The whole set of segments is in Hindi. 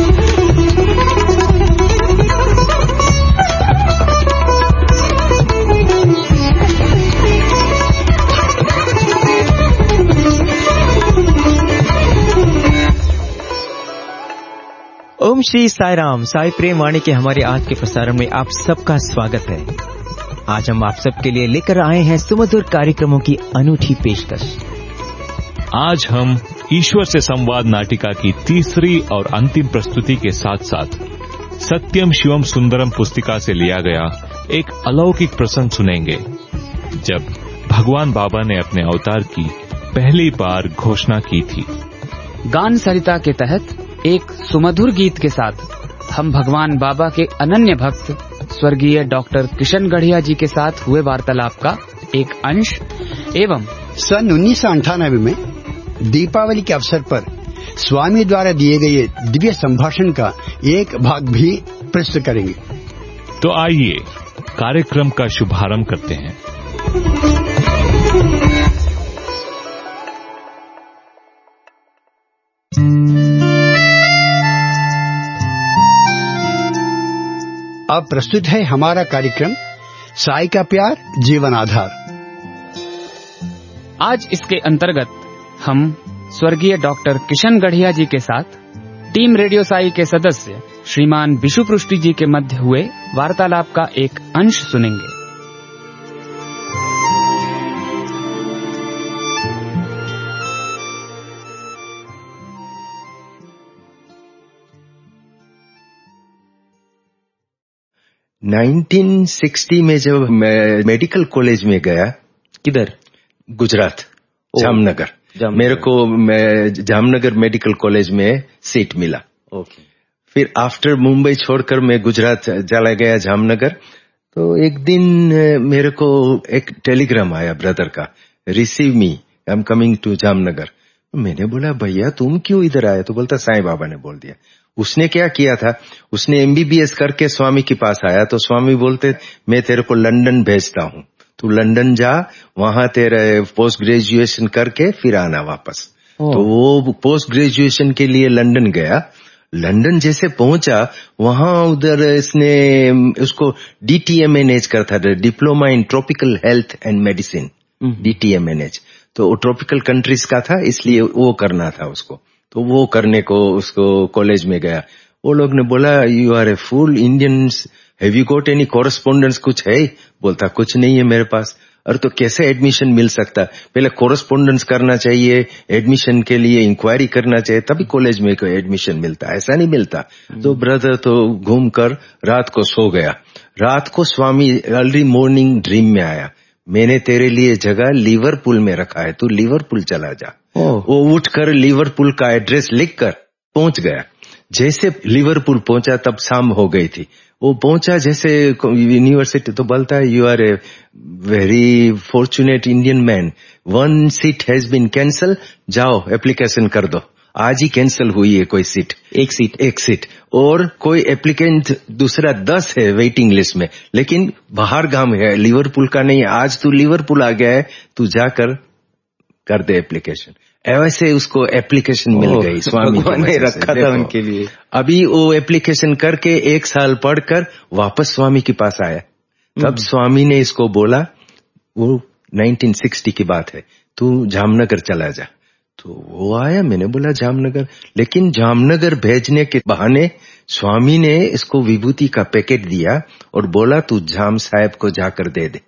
ओम श्री साई राम, साई प्रेम वाणी के हमारे आज के प्रसारण में आप सबका स्वागत है। आज हम आप सबके लिए लेकर आए हैं सुमधुर कार्यक्रमों की अनूठी पेशकश। आज हम ईश्वर से संवाद नाटिका की तीसरी और अंतिम प्रस्तुति के साथ साथ सत्यम शिवम सुंदरम पुस्तिका से लिया गया एक अलौकिक प्रसंग सुनेंगे, जब भगवान बाबा ने अपने अवतार की पहली बार घोषणा की थी। गान सरिता के तहत एक सुमधुर गीत के साथ हम भगवान बाबा के अनन्य भक्त स्वर्गीय डॉक्टर किशन गढ़िया जी के साथ हुए वार्तालाप का एक अंश एवं सन 1998 में दीपावली के अवसर पर स्वामी द्वारा दिए गए दिव्य संभाषण का एक भाग भी प्रस्तुत करेंगे। तो आइए कार्यक्रम का शुभारंभ करते हैं। अब प्रस्तुत है हमारा कार्यक्रम साई का प्यार जीवन आधार। आज इसके अंतर्गत हम स्वर्गीय डॉक्टर किशन गढ़िया जी के साथ टीम रेडियो साई के सदस्य श्रीमान विशु पृष्टि जी के मध्य हुए वार्तालाप का एक अंश सुनेंगे। नाइनटीन 1960 में जब मैं मेडिकल कॉलेज में गया, किधर? गुजरात, जामनगर। मेरे को जामनगर मेडिकल कॉलेज में सीट मिला। फिर आफ्टर मुंबई छोड़कर मैं गुजरात चला गया, जामनगर। तो एक दिन मेरे को एक टेलीग्राम आया ब्रदर का, receive me, I am coming to Jamnagar. मैंने बोला भैया तुम क्यों इधर आए? तो बोलता साईं बाबा ने बोल दिया। उसने क्या किया था, उसने MBBS करके स्वामी के पास आया, तो स्वामी बोलते मैं तेरे को लंदन भेजता हूँ, तू लंदन जा, वहां तेरे पोस्ट ग्रेजुएशन करके फिर आना वापस। तो वो पोस्ट ग्रेजुएशन के लिए लंदन गया। लंदन जैसे पहुंचा, वहां उधर इसने उसको DTMNH करता था, diploma in tropical health and medicine, DTMNH। तो वो ट्रॉपिकल कंट्रीज का था, इसलिए वो करना था उसको। तो वो करने को उसको कॉलेज में गया। वो लोग ने बोला you are a full Indians, have you got any correspondence, कुछ है? बोलता कुछ नहीं है मेरे पास। अरे तो कैसे एडमिशन मिल सकता? पहले कॉरेस्पोंडेंस करना चाहिए, एडमिशन के लिए इंक्वायरी करना चाहिए, तभी कॉलेज में कोई एडमिशन मिलता, ऐसा नहीं मिलता। तो ब्रदर तो घूम कर रात को सो गया। रात को स्वामी अर्ली मॉर्निंग ड्रीम में आया, मैंने तेरे लिए जगह लिवरपूल में रखा है, तू लिवरपूल चला जा। वो उठकर लिवरपूल का एड्रेस लिखकर पहुंच गया। जैसे लिवरपूल पहुंचा तब शाम हो गई थी। वो पहुंचा जैसे यूनिवर्सिटी, तो बोलता है you are a very fortunate Indian man, 1 seat has been cancel, जाओ एप्लीकेशन कर दो। आज ही कैंसिल हुई है कोई सीट, एक सीट और कोई एप्लीकेंट दूसरा 10 है वेटिंग लिस्ट में, लेकिन बाहर गांव है, लिवरपूल का नहीं है। आज तू लिवरपूल आ गया है, तू जाकर कर दे एप्लीकेशन। ऐसे उसको एप्लीकेशन मिल गई, स्वामी ने रखा था उनके लिए। अभी वो एप्लीकेशन करके 1 साल पढ़कर वापस स्वामी के पास आया। तब स्वामी ने इसको बोला, वो 1960 की बात है, तू जामनगर चला जा। तो वो आया, मैंने बोला जामनगर, लेकिन जामनगर भेजने के बहाने स्वामी ने इसको विभूति का पैकेट दिया और बोला तू जाम साहब को जाकर दे दे।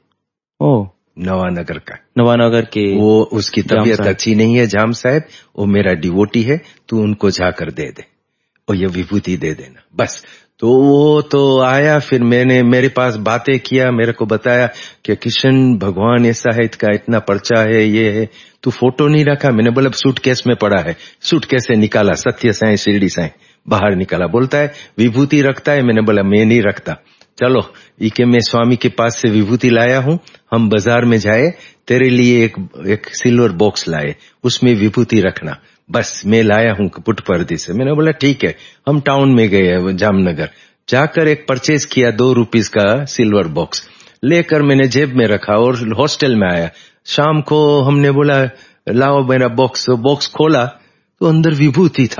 नवानगर का, नवानगर के, वो उसकी तबीयत अच्छी नहीं है जाम साहब, वो मेरा डिवोटी है, तू उनको जाकर दे दे और ये विभूति दे देना, बस। तो वो तो आया, फिर मेरे पास बातें किया, मेरे को बताया कि किशन भगवान ऐसा है, इसका इतना पर्चा है, ये है, तू फोटो नहीं रखा? मैंने बोला सूटकेस में पड़ा है। सूटकेस से निकाला, सत्य साईं शिरडी साईं बाहर निकाला। बोलता है विभूति रखता है? मैंने बोला मैं नहीं रखता। चलो इके मैं स्वामी के पास से विभूति लाया हूं, हम बाजार में जाए, तेरे लिए एक सिल्वर बॉक्स लाए, उसमें विभूति रखना, बस मैं लाया हूं पुटपर्दी से। मैंने बोला ठीक है। हम टाउन में गए जामनगर, जाकर एक परचेज किया 2 रुपीस का सिल्वर बॉक्स लेकर मैंने जेब में रखा और हॉस्टल में आया। शाम को हमने बोला लाओ मेरा बॉक्स, तो बॉक्स खोला तो अंदर विभूति था।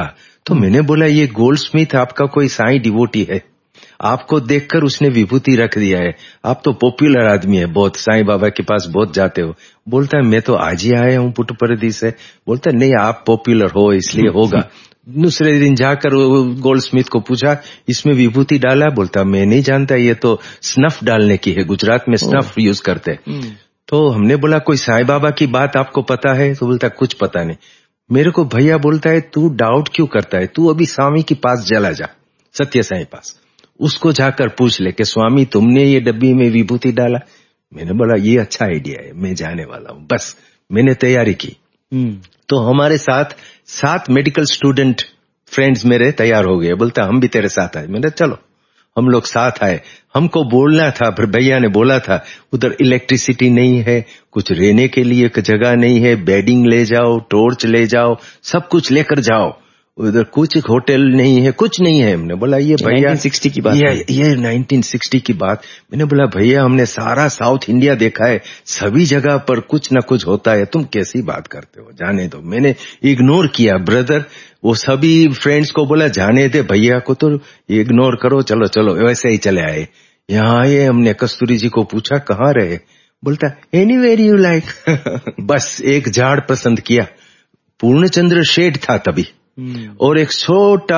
तो मैंने बोला ये गोल्ड स्मिथ आपका कोई साईं डिवोटी है, आपको देखकर उसने विभूति रख दिया है, आप तो पॉपुलर आदमी है बहुत, साईं बाबा के पास बहुत जाते हो। बोलता है मैं तो आज ही आया हूँ पुट्टपरदी से। बोलता है नहीं आप पॉपुलर हो इसलिए होगा। दूसरे दिन जाकर गोल्ड स्मिथ को पूछा इसमें विभूति डाला? बोलता मैं नहीं जानता, ये तो स्नफ डालने की है, गुजरात में स्नफ यूज करते। तो हमने बोला कोई साईं बाबा की बात आपको पता है? तो बोलता कुछ पता नहीं। मेरे को भैया बोलता है तू डाउट क्यों करता है, तू अभी स्वामी के पास चला जा, सत्य साईं पास, उसको जाकर पूछ ले कि स्वामी तुमने ये डब्बी में विभूति डाला? मैंने बोला ये अच्छा आइडिया है, मैं जाने वाला हूँ। बस मैंने तैयारी की। तो हमारे साथ 7 मेडिकल स्टूडेंट फ्रेंड्स मेरे तैयार हो गए। बोलता हम भी तेरे साथ आए। मैंने चलो हम लोग साथ आए। हमको बोलना था, फिर भैया ने बोला था उधर इलेक्ट्रिसिटी नहीं है, कुछ रहने के लिए जगह नहीं है, बेडिंग ले जाओ, टॉर्च ले जाओ, सब कुछ लेकर जाओ, उधर कुछ होटल नहीं है, कुछ नहीं है। हमने बोला ये भैया 1960 की बात, ये 1960 की बात। मैंने बोला भैया हमने सारा साउथ इंडिया देखा है, सभी जगह पर कुछ न कुछ होता है, तुम कैसी बात करते हो, जाने दो। मैंने इग्नोर किया ब्रदर, वो सभी फ्रेंड्स को बोला जाने दे, भैया को तो इग्नोर करो, चलो चलो। वैसे ही चले आए। यहाँ आए, हमने कस्तूरी जी को पूछा कहाँ रहे? बोलता एनीवेयर यू लाइक। बस एक झाड़ पसंद किया, पूर्णचंद्र शेड था तभी, और एक छोटा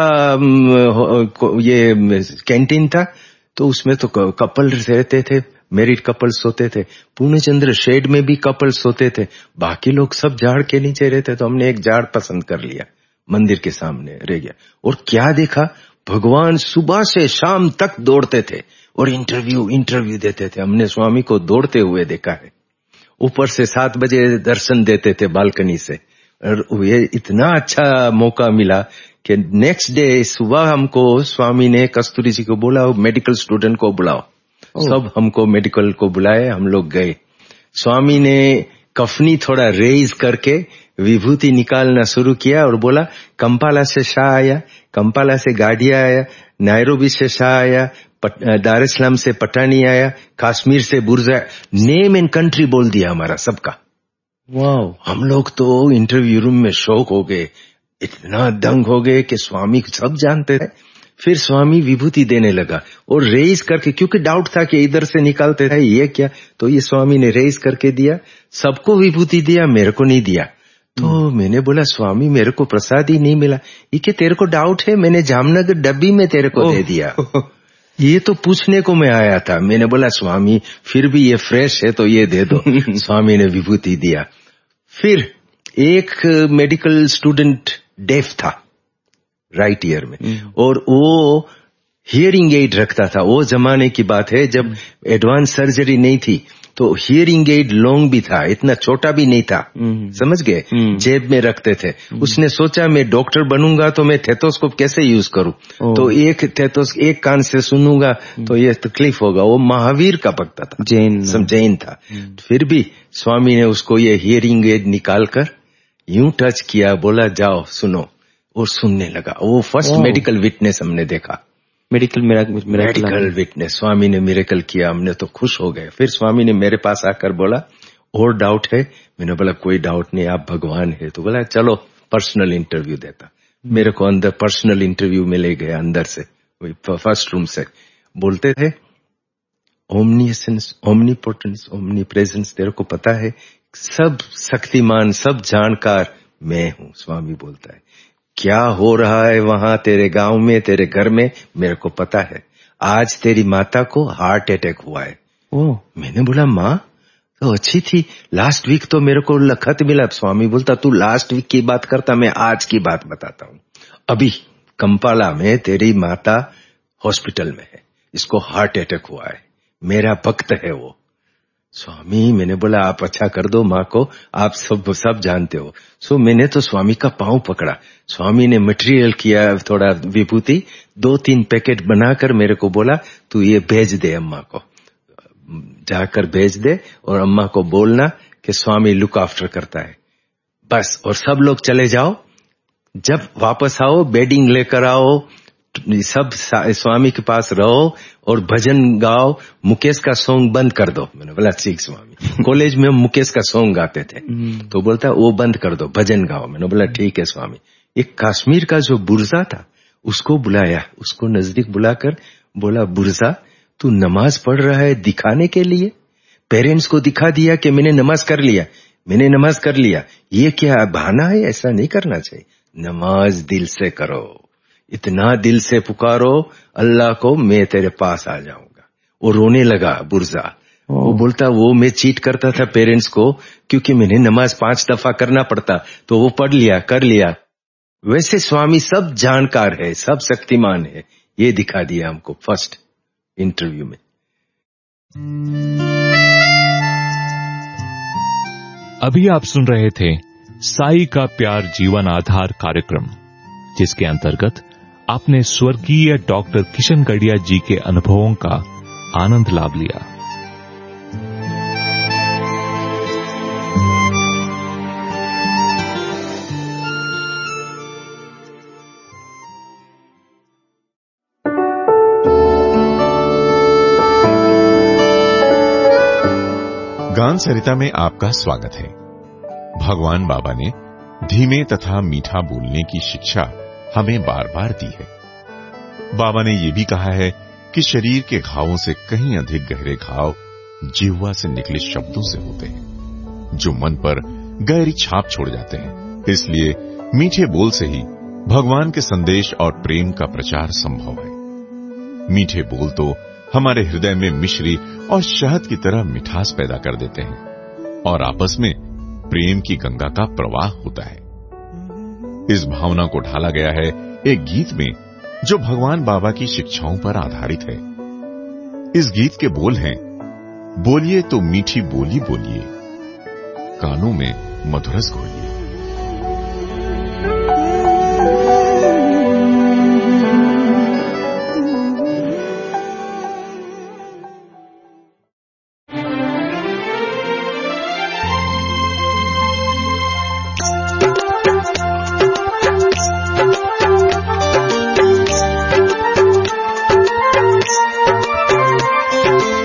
ये कैंटीन था, तो उसमें तो कपल रहते थे, मैरिड कपल्स सोते थे। पूर्णचंद्र शेड में भी कपल्स सोते थे, बाकी लोग सब झाड़ के नीचे रहते। तो हमने एक झाड़ पसंद कर लिया, मंदिर के सामने रह गया। और क्या देखा, भगवान सुबह से शाम तक दौड़ते थे और इंटरव्यू देते थे। हमने स्वामी को दौड़ते हुए देखा है। ऊपर से 7 बजे दर्शन देते थे बालकनी से, और ये इतना अच्छा मौका मिला कि नेक्स्ट डे सुबह हमको स्वामी ने कस्तूरी जी को बोला मेडिकल स्टूडेंट को बुलाओ। सब हमको मेडिकल को बुलाए, हम लोग गए। स्वामी ने कफनी थोड़ा रेज करके विभूति निकालना शुरू किया और बोला कंपाला से शाह आया, कंपाला से गाडिया आया, नायरोबी से शाह आया, दार इस्लाम से पठानी आया, कश्मीर से बुर्जा, नेम एंड कंट्री बोल दिया हमारा सबका। वाओ। हम लोग तो इंटरव्यू रूम में शौक हो गए, इतना दंग हो गए कि स्वामी सब जानते थे। फिर स्वामी विभूति देने लगा और रेज करके, क्योंकि डाउट था कि इधर से निकालते थे ये क्या, तो ये स्वामी ने रेज करके दिया, सबको विभूति दिया, मेरे को नहीं दिया। तो मैंने बोला स्वामी मेरे को प्रसाद ही नहीं मिला। ये कि तेरे को डाउट है, मैंने जामनगर डब्बी में तेरे को दे दिया। ये तो पूछने को मैं आया था। मैंने बोला स्वामी फिर भी ये फ्रेश है तो ये दे दो। स्वामी ने विभूति दिया। फिर एक मेडिकल स्टूडेंट डेफ था राइट ईयर में, और वो हियरिंग एड रखता था। वो जमाने की बात है जब एडवांस सर्जरी नहीं थी, तो हियरिंग एड लॉन्ग भी था, इतना छोटा भी नहीं था, समझ गए, जेब में रखते थे। उसने सोचा मैं डॉक्टर बनूंगा तो मैं थेटोस्कोप कैसे यूज करूं, तो एक कान से सुनूंगा तो ये तकलीफ होगा। वो महावीर का भक्त था, जैन था। फिर भी स्वामी ने उसको ये हियरिंग एड निकालकर यूं टच किया, बोला जाओ सुनो, और सुनने लगा। वो फर्स्ट मेडिकल विटनेस हमने देखा, मेडिकल विटनेस। स्वामी ने मिरेकल किया, हमने तो खुश हो गए। फिर स्वामी ने मेरे पास आकर बोला और डाउट है? मैंने बोला कोई डाउट नहीं, आप भगवान है। तो बोला चलो पर्सनल इंटरव्यू देता। मेरे को अंदर पर्सनल इंटरव्यू में ले गया, अंदर से फर्स्ट रूम से। बोलते थे ओमनीसेंस, ओमनीपोटेंस, ओमनीप्रेजेंस, तेरे को पता है सब शक्तिमान, सब जानकार मैं हूँ। स्वामी बोलता है क्या हो रहा है वहां तेरे गांव में, तेरे घर में, मेरे को पता है। आज तेरी माता को हार्ट अटैक हुआ है। मैंने बोला माँ तो अच्छी थी, लास्ट वीक तो मेरे को खत मिला। स्वामी बोलता तू लास्ट वीक की बात करता, मैं आज की बात बताता हूँ। अभी कंपाला में तेरी माता हॉस्पिटल में है, इसको हार्ट अटैक हुआ है, मेरा भक्त है वो। स्वामी, मैंने बोला आप अच्छा कर दो माँ को, आप सब जानते हो। सो मैंने तो स्वामी का पांव पकड़ा। स्वामी ने मटेरियल किया थोड़ा विभूति, 2-3 पैकेट बनाकर मेरे को बोला तू ये भेज दे अम्मा को, जाकर भेज दे और अम्मा को बोलना कि स्वामी लुक आफ्टर करता है, बस। और सब लोग चले जाओ, जब वापस आओ बेडिंग लेकर आओ, सब स्वामी के पास रहो और भजन गाओ, मुकेश का सॉन्ग बंद कर दो। मैंने बोला ठीक स्वामी। कॉलेज में हम मुकेश का सॉन्ग गाते थे, तो बोलता वो बंद कर दो, भजन गाओ। मैंने बोला ठीक है स्वामी। एक कश्मीर का जो बुर्जा था उसको बुलाया, उसको नजदीक बुलाकर बोला, बुर्जा तू नमाज पढ़ रहा है दिखाने के लिए? पेरेंट्स को दिखा दिया कि मैंने नमाज कर लिया, मैंने नमाज कर लिया, ये क्या बहाना है? ऐसा नहीं करना चाहिए। नमाज दिल से करो, इतना दिल से पुकारो अल्लाह को, मैं तेरे पास आ जाऊंगा। वो रोने लगा बुर्जा। वो बोलता वो मैं चीट करता था पेरेंट्स को क्योंकि मैंने नमाज 5 दफा करना पड़ता, तो वो पढ़ लिया, कर लिया। वैसे स्वामी सब जानकार है, सब शक्तिमान है, ये दिखा दिया हमको फर्स्ट इंटरव्यू में। अभी आप सुन रहे थे साई का प्यार जीवन आधार कार्यक्रम, जिसके अंतर्गत आपने स्वर्गीय डॉक्टर किशन गढ़िया जी के अनुभवों का आनंद लाभ लिया। गान सरिता में आपका स्वागत है। भगवान बाबा ने धीमे तथा मीठा बोलने की शिक्षा हमें बार बार दी है। बाबा ने यह भी कहा है कि शरीर के घावों से कहीं अधिक गहरे घाव जिह्वा से निकले शब्दों से होते हैं, जो मन पर गहरी छाप छोड़ जाते हैं। इसलिए मीठे बोल से ही भगवान के संदेश और प्रेम का प्रचार संभव है। मीठे बोल तो हमारे हृदय में मिश्री और शहद की तरह मिठास पैदा कर देते हैं और आपस में प्रेम की गंगा का प्रवाह होता है। इस भावना को ढाला गया है एक गीत में जो भगवान बाबा की शिक्षाओं पर आधारित है। इस गीत के बोल हैं, बोलिए तो मीठी बोली बोलिए, कानों में मधुरस घोलिए।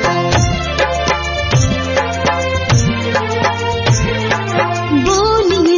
बोलिए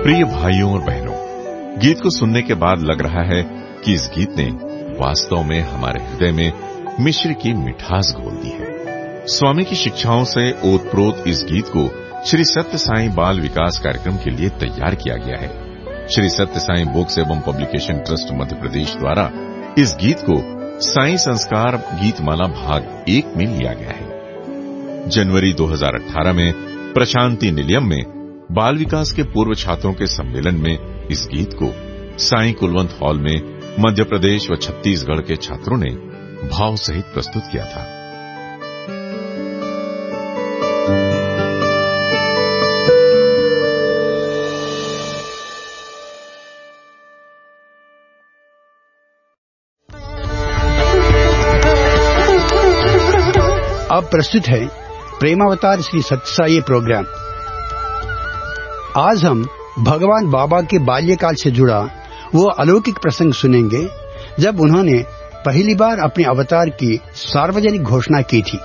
प्रिय भाइयों और बहनों, गीत को सुनने के बाद लग रहा है कि इस गीत ने वास्तव में हमारे हृदय में मिश्र की मिठास घोल दी है। स्वामी की शिक्षाओं से ओतप्रोत इस गीत को श्री सत्य साईं बाल विकास कार्यक्रम के लिए तैयार किया गया है। श्री सत्य साईं बुक्स एवं पब्लिकेशन ट्रस्ट मध्य प्रदेश द्वारा इस गीत को साईं संस्कार गीतमाला भाग 1 में लिया गया है। जनवरी 2018 में प्रशांति निलयम में बाल विकास के पूर्व छात्रों के सम्मेलन में इस गीत को साईं कुलवंत हॉल में मध्य प्रदेश व छत्तीसगढ़ के छात्रों ने भाव सहित प्रस्तुत किया था। अब प्रस्तुत है प्रेमावतार श्री सत्य साई प्रोग्राम। आज हम भगवान बाबा के बाल्यकाल से जुड़ा वो अलौकिक प्रसंग सुनेंगे जब उन्होंने पहली बार अपने अवतार की सार्वजनिक घोषणा की थी।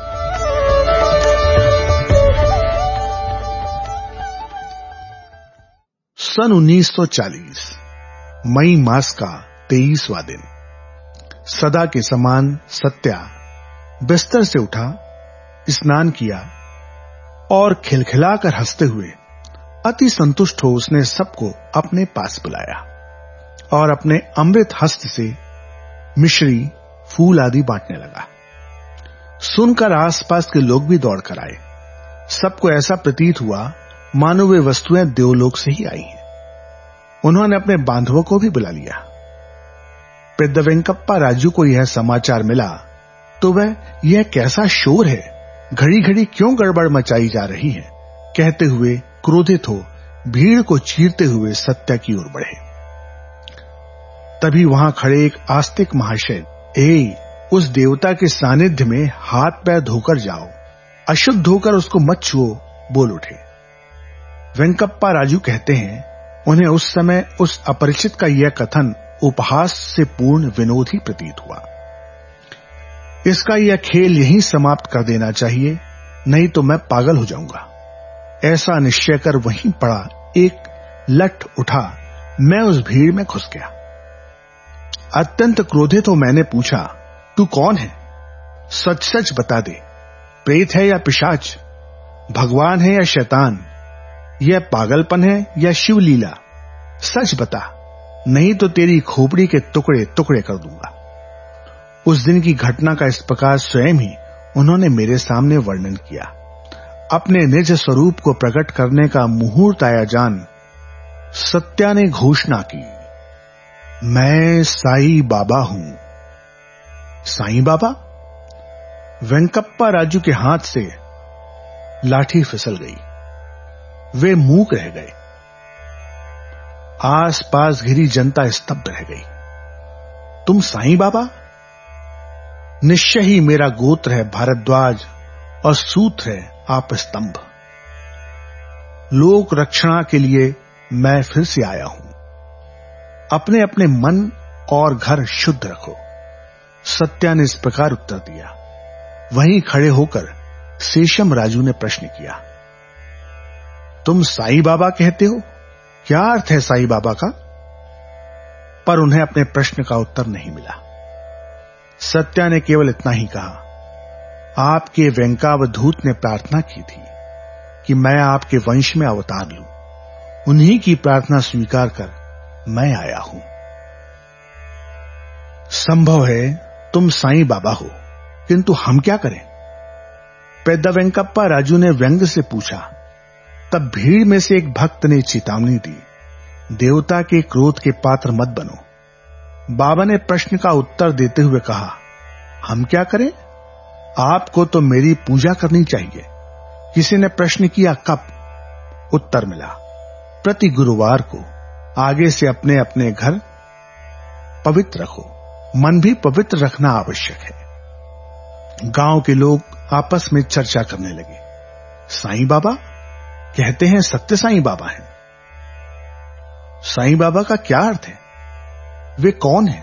सन 1940 मई मास का 23वां दिन। सदा के समान सत्या बिस्तर से उठा, स्नान किया और खिलखिलाकर हंसते हुए अति संतुष्ट हो उसने सबको अपने पास बुलाया और अपने अमृत हस्त से मिश्री, फूल आदि बांटने लगा। सुनकर आसपास के लोग भी दौड़कर आए। सबको ऐसा प्रतीत हुआ मानो वे वस्तुएं देवलोक से ही आई हैं। उन्होंने अपने बांधवों को भी बुला लिया। पेद्द वेंकप्पा राजू को यह समाचार मिला तो वह यह कैसा शोर है, घड़ी घड़ी क्यों गड़बड़ मचाई जा रही है, कहते हुए क्रोधित हो भीड़ को चीरते हुए सत्या की ओर बढ़े। तभी वहां खड़े एक आस्तिक महाशय, उस देवता के सानिध्य में हाथ पैर धोकर जाओ, अशुद्ध होकर उसको मत छुओ, बोल उठे। वेंकप्पा राजू कहते हैं उन्हें उस समय उस अपरिचित का यह कथन उपहास से पूर्ण विनोद ही प्रतीत हुआ। इसका यह खेल यहीं समाप्त कर देना चाहिए, नहीं तो मैं पागल हो जाऊंगा। ऐसा निश्चय कर वहीं पड़ा एक लठ उठा, मैं उस भीड़ में घुस गया। अत्यंत क्रोधित हो मैंने पूछा, तू कौन है? सच सच बता दे, प्रेत है या पिशाच, भगवान है या शैतान, यह पागलपन है या शिवलीला? सच बता, नहीं तो तेरी खोपड़ी के टुकड़े टुकड़े कर दूंगा। उस दिन की घटना का इस प्रकार स्वयं ही उन्होंने मेरे सामने वर्णन किया। अपने निज स्वरूप को प्रकट करने का मुहूर्त आया जान सत्या ने घोषणा की, मैं साईं बाबा हूं। साईं बाबा? वेंकप्पा राजू के हाथ से लाठी फिसल गई। वे मूक रह गए। आसपास घिरी जनता स्तब्ध रह गई। तुम साईं बाबा? निश्चय ही मेरा गोत्र है भारद्वाज और सूत्र है आप स्तंभ। लोक रक्षणा के लिए मैं फिर से आया हूं। अपने अपने मन और घर शुद्ध रखो। सत्या ने इस प्रकार उत्तर दिया। वहीं खड़े होकर शेषम राजू ने प्रश्न किया, तुम साईं बाबा कहते हो, क्या अर्थ है साईं बाबा का? पर उन्हें अपने प्रश्न का उत्तर नहीं मिला। सत्या ने केवल इतना ही कहा, आपके वेंकावधूत ने प्रार्थना की थी कि मैं आपके वंश में अवतार लूं। उन्हीं की प्रार्थना स्वीकार कर मैं आया हूं। संभव है तुम साईं बाबा हो, किंतु हम क्या करें? पेद्द वेंकप्पा राजू ने व्यंग से पूछा। तब भीड़ में से एक भक्त ने चेतावनी दी, देवता के क्रोध के पात्र मत बनो। बाबा ने प्रश्न का उत्तर देते हुए कहा, हम क्या करें? आपको तो मेरी पूजा करनी चाहिए। किसी ने प्रश्न किया, कब? उत्तर मिला, प्रति गुरुवार को। आगे से अपने अपने घर पवित्र रखो। मन भी पवित्र रखना आवश्यक है। गांव के लोग आपस में चर्चा करने लगे। साईं बाबा कहते हैं सत्य साईं बाबा हैं। साईं बाबा का क्या अर्थ है? वे कौन हैं?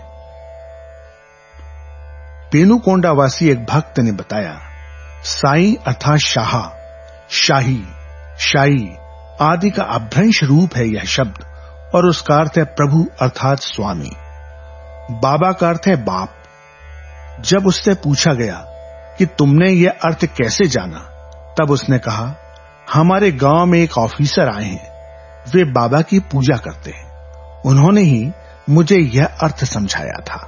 पेनुकोंडावासी एक भक्त ने बताया, साईं अर्थात शाह, शाही, शाही आदि का अभ्रंश रूप है यह शब्द और उसका अर्थ है प्रभु अर्थात स्वामी। बाबा का अर्थ है बाप। जब उससे पूछा गया कि तुमने यह अर्थ कैसे जाना, तब उसने कहा, हमारे गांव में एक ऑफिसर आए हैं, वे बाबा की पूजा करते हैं, उन्होंने ही मुझे यह अर्थ समझाया था।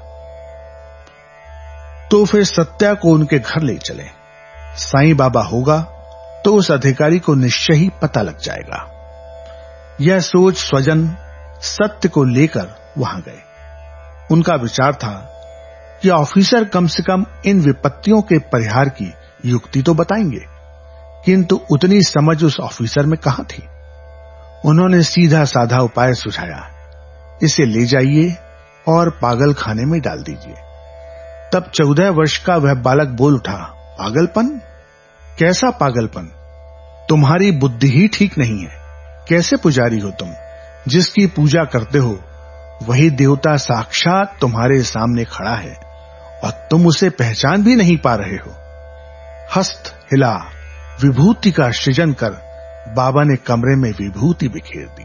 तो फिर सत्या को उनके घर ले चले। साईं बाबा होगा तो उस अधिकारी को निश्चय ही पता लग जाएगा। यह सोच स्वजन सत्य को लेकर वहां गए। उनका विचार था कि ऑफिसर कम से कम इन विपत्तियों के परिहार की युक्ति तो बताएंगे, किंतु उतनी समझ उस ऑफिसर में कहां थी। उन्होंने सीधा साधा उपाय सुझाया, इसे ले जाइए और पागल खाने में डाल दीजिए। तब 14 वर्ष का वह बालक बोल उठा, पागलपन? कैसा पागलपन? तुम्हारी बुद्धि ही ठीक नहीं है। कैसे पुजारी हो तुम? जिसकी पूजा करते हो वही देवता साक्षात तुम्हारे सामने खड़ा है और तुम उसे पहचान भी नहीं पा रहे हो। हस्त हिला विभूति का सृजन कर बाबा ने कमरे में विभूति बिखेर दी।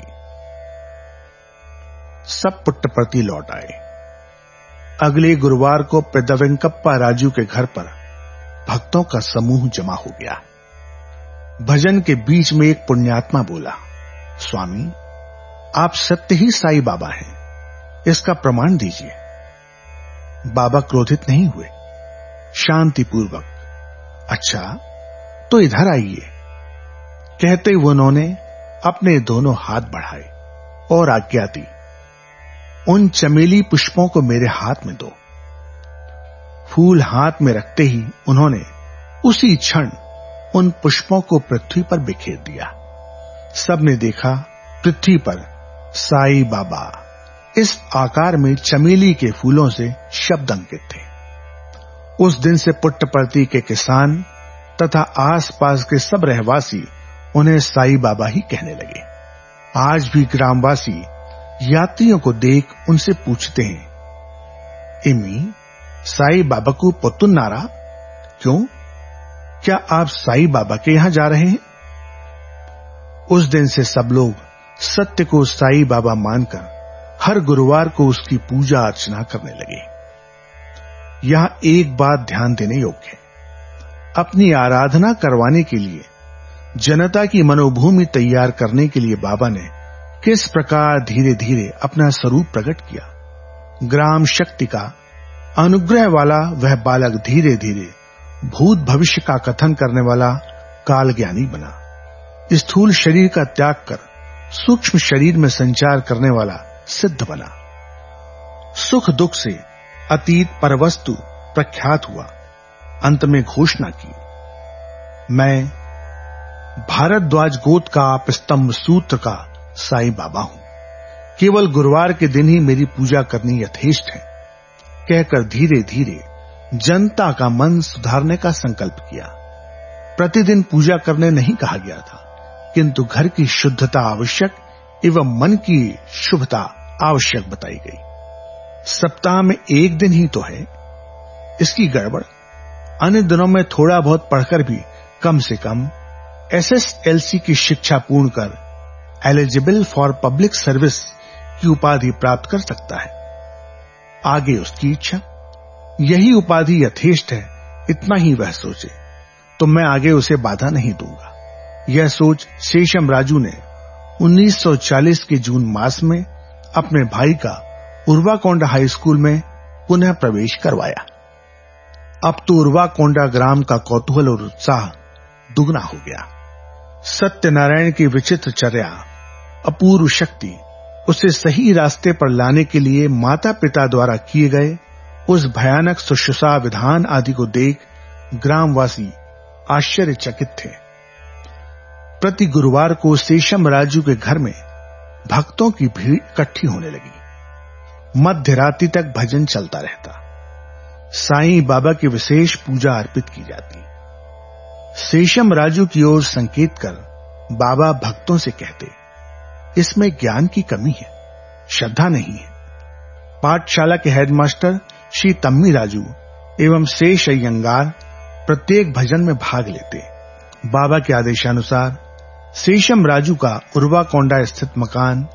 सब पुट्टपर्ती लौट आए। अगले गुरुवार को पेद्दा राजू के घर पर भक्तों का समूह जमा हो गया। भजन के बीच में एक पुण्यात्मा बोला, स्वामी, आप सत्य ही साईं बाबा हैं, इसका प्रमाण दीजिए। बाबा क्रोधित नहीं हुए, शांतिपूर्वक, अच्छा तो इधर आइए, कहते हुए उन्होंने अपने दोनों हाथ बढ़ाए और आज्ञा दी, उन चमेली पुष्पों को मेरे हाथ में दो। फूल हाथ में रखते ही उन्होंने उसी क्षण उन पुष्पों को पृथ्वी पर बिखेर दिया। सबने देखा पृथ्वी पर साईं बाबा इस आकार में चमेली के फूलों से शब्द अंकित थे। उस दिन से पुट्टपर्ती के किसान तथा आसपास के सब रहवासी उन्हें साईं बाबा ही कहने लगे। आज भी ग्रामवासी यात्रियों को देख उनसे पूछते हैं, इमी साईं बाबा को पोतुन्नारा? क्यों, क्या आप साईं बाबा के यहां जा रहे हैं? उस दिन से सब लोग सत्य को साईं बाबा मानकर हर गुरुवार को उसकी पूजा अर्चना करने लगे। यहां एक बात ध्यान देने योग्य है, अपनी आराधना करवाने के लिए जनता की मनोभूमि तैयार करने के लिए बाबा ने किस प्रकार धीरे धीरे अपना स्वरूप प्रकट किया। ग्राम शक्ति का अनुग्रह वाला वह बालक धीरे धीरे भूत भविष्य का कथन करने वाला काल ज्ञानी बना। स्थूल शरीर का त्याग कर सूक्ष्म शरीर में संचार करने वाला सिद्ध बना। सुख दुख से अतीत परवस्तु प्रख्यात हुआ। अंत में घोषणा की, मैं भारद्वाज गोत्र का प्रस्तंभ सूत्र का साईं बाबा हूं, केवल गुरुवार के दिन ही मेरी पूजा करनी यथेष्ट है, कहकर धीरे धीरे जनता का मन सुधारने का संकल्प किया। प्रतिदिन पूजा करने नहीं कहा गया था, किंतु घर की शुद्धता आवश्यक एवं मन की शुभता आवश्यक बताई गई। सप्ताह में एक दिन ही तो है, इसकी गड़बड़। अन्य दिनों में थोड़ा बहुत पढ़कर भी कम से कम SSLC की शिक्षा पूर्ण कर एलिजिबल फॉर पब्लिक सर्विस की उपाधि प्राप्त कर सकता है। आगे उसकी इच्छा। यही उपाधि यथेष्ट है, इतना ही वह सोचे तो मैं आगे उसे बाधा नहीं दूंगा। यह सोच शेषम राजू ने 1940 के जून मास में अपने भाई का उर्वाकोंडा हाई स्कूल में पुनः प्रवेश करवाया। अब तो उर्वाकोंडा ग्राम का कौतूहल और उत्साह दुगना हो गया। सत्यनारायण की विचित्र चर्या, अपूर्व शक्ति उसे सही रास्ते पर लाने के लिए माता पिता द्वारा किए गए उस भयानक शुश्रूषा विधान आदि को देख ग्रामवासी आश्चर्यचकित थे। प्रति गुरुवार को शेषम राजू के घर में भक्तों की भीड़ इकट्ठी होने लगी। मध्य रात्रि तक भजन चलता रहता। साईं बाबा की विशेष पूजा अर्पित की जाती। शेषम राजू की ओर संकेत कर बाबा भक्तों से कहते, इसमें ज्ञान की कमी है, श्रद्धा नहीं है। पाठशाला के हेडमास्टर श्री तम्मी राजू एवं शेष अय्यंगार प्रत्येक भजन में भाग लेते। बाबा के आदेशानुसार शेषम राजू का उर्वाकोंडा स्थित मकान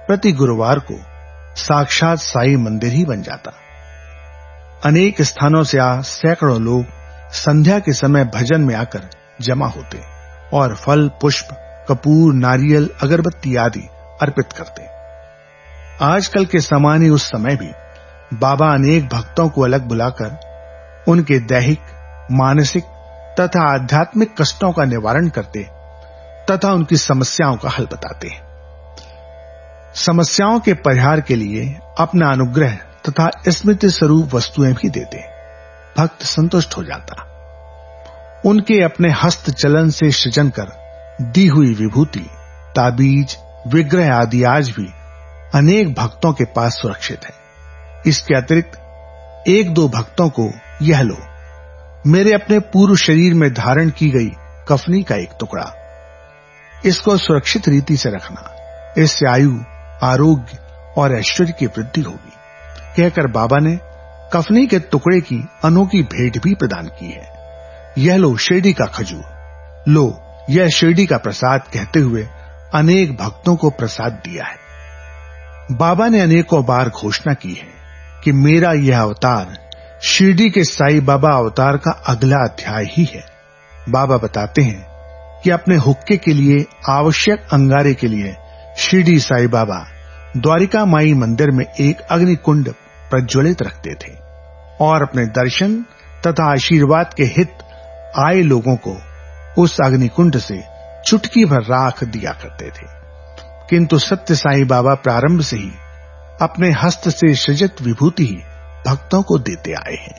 प्रति गुरुवार को साक्षात साई मंदिर ही बन जाता। अनेक स्थानों से सैकड़ों लोग संध्या के समय भजन में आकर जमा होते और फल, पुष्प, कपूर, नारियल, अगरबत्ती आदि अर्पित करते। आजकल के समान ही उस समय भी बाबा अनेक भक्तों को अलग बुलाकर उनके दैहिक, मानसिक तथा आध्यात्मिक कष्टों का निवारण करते तथा उनकी समस्याओं का हल बताते हैं। समस्याओं के परिहार के लिए अपना अनुग्रह तथा स्मृति स्वरूप वस्तुएं भी देते। भक्त संतुष्ट हो जाता। उनके अपने हस्त चलन से सृजन कर दी हुई विभूति, ताबीज, विग्रह आदि आज भी अनेक भक्तों के पास सुरक्षित है। इसके अतिरिक्त एक दो भक्तों को यह लो, मेरे अपने पूर्व शरीर में धारण की गई कफनी का एक टुकड़ा, इसको सुरक्षित रीति से रखना, इससे आयु, आरोग्य और ऐश्वर्य की वृद्धि होगी, कहकर बाबा ने कफनी के टुकड़े की अनोखी भेंट भी प्रदान की है। यह लो शिरडी का खजूर, लो यह शिरडी का प्रसाद, कहते हुए अनेक भक्तों को प्रसाद दिया है। बाबा ने अनेकों बार घोषणा की है कि मेरा यह अवतार शिरडी के साई बाबा अवतार का अगला अध्याय ही है। बाबा बताते हैं कि अपने हुक्के के लिए आवश्यक अंगारे के लिए शिरडी साई बाबा द्वारिका माई मंदिर में एक अग्निकुंड प्रज्वलित रखते थे और अपने दर्शन तथा आशीर्वाद के हित आए लोगों को उस अग्निकुंड से चुटकी भर राख दिया करते थे। किंतु सत्य साई बाबा प्रारंभ से ही अपने हस्त से सृजित विभूति ही भक्तों को देते आए हैं।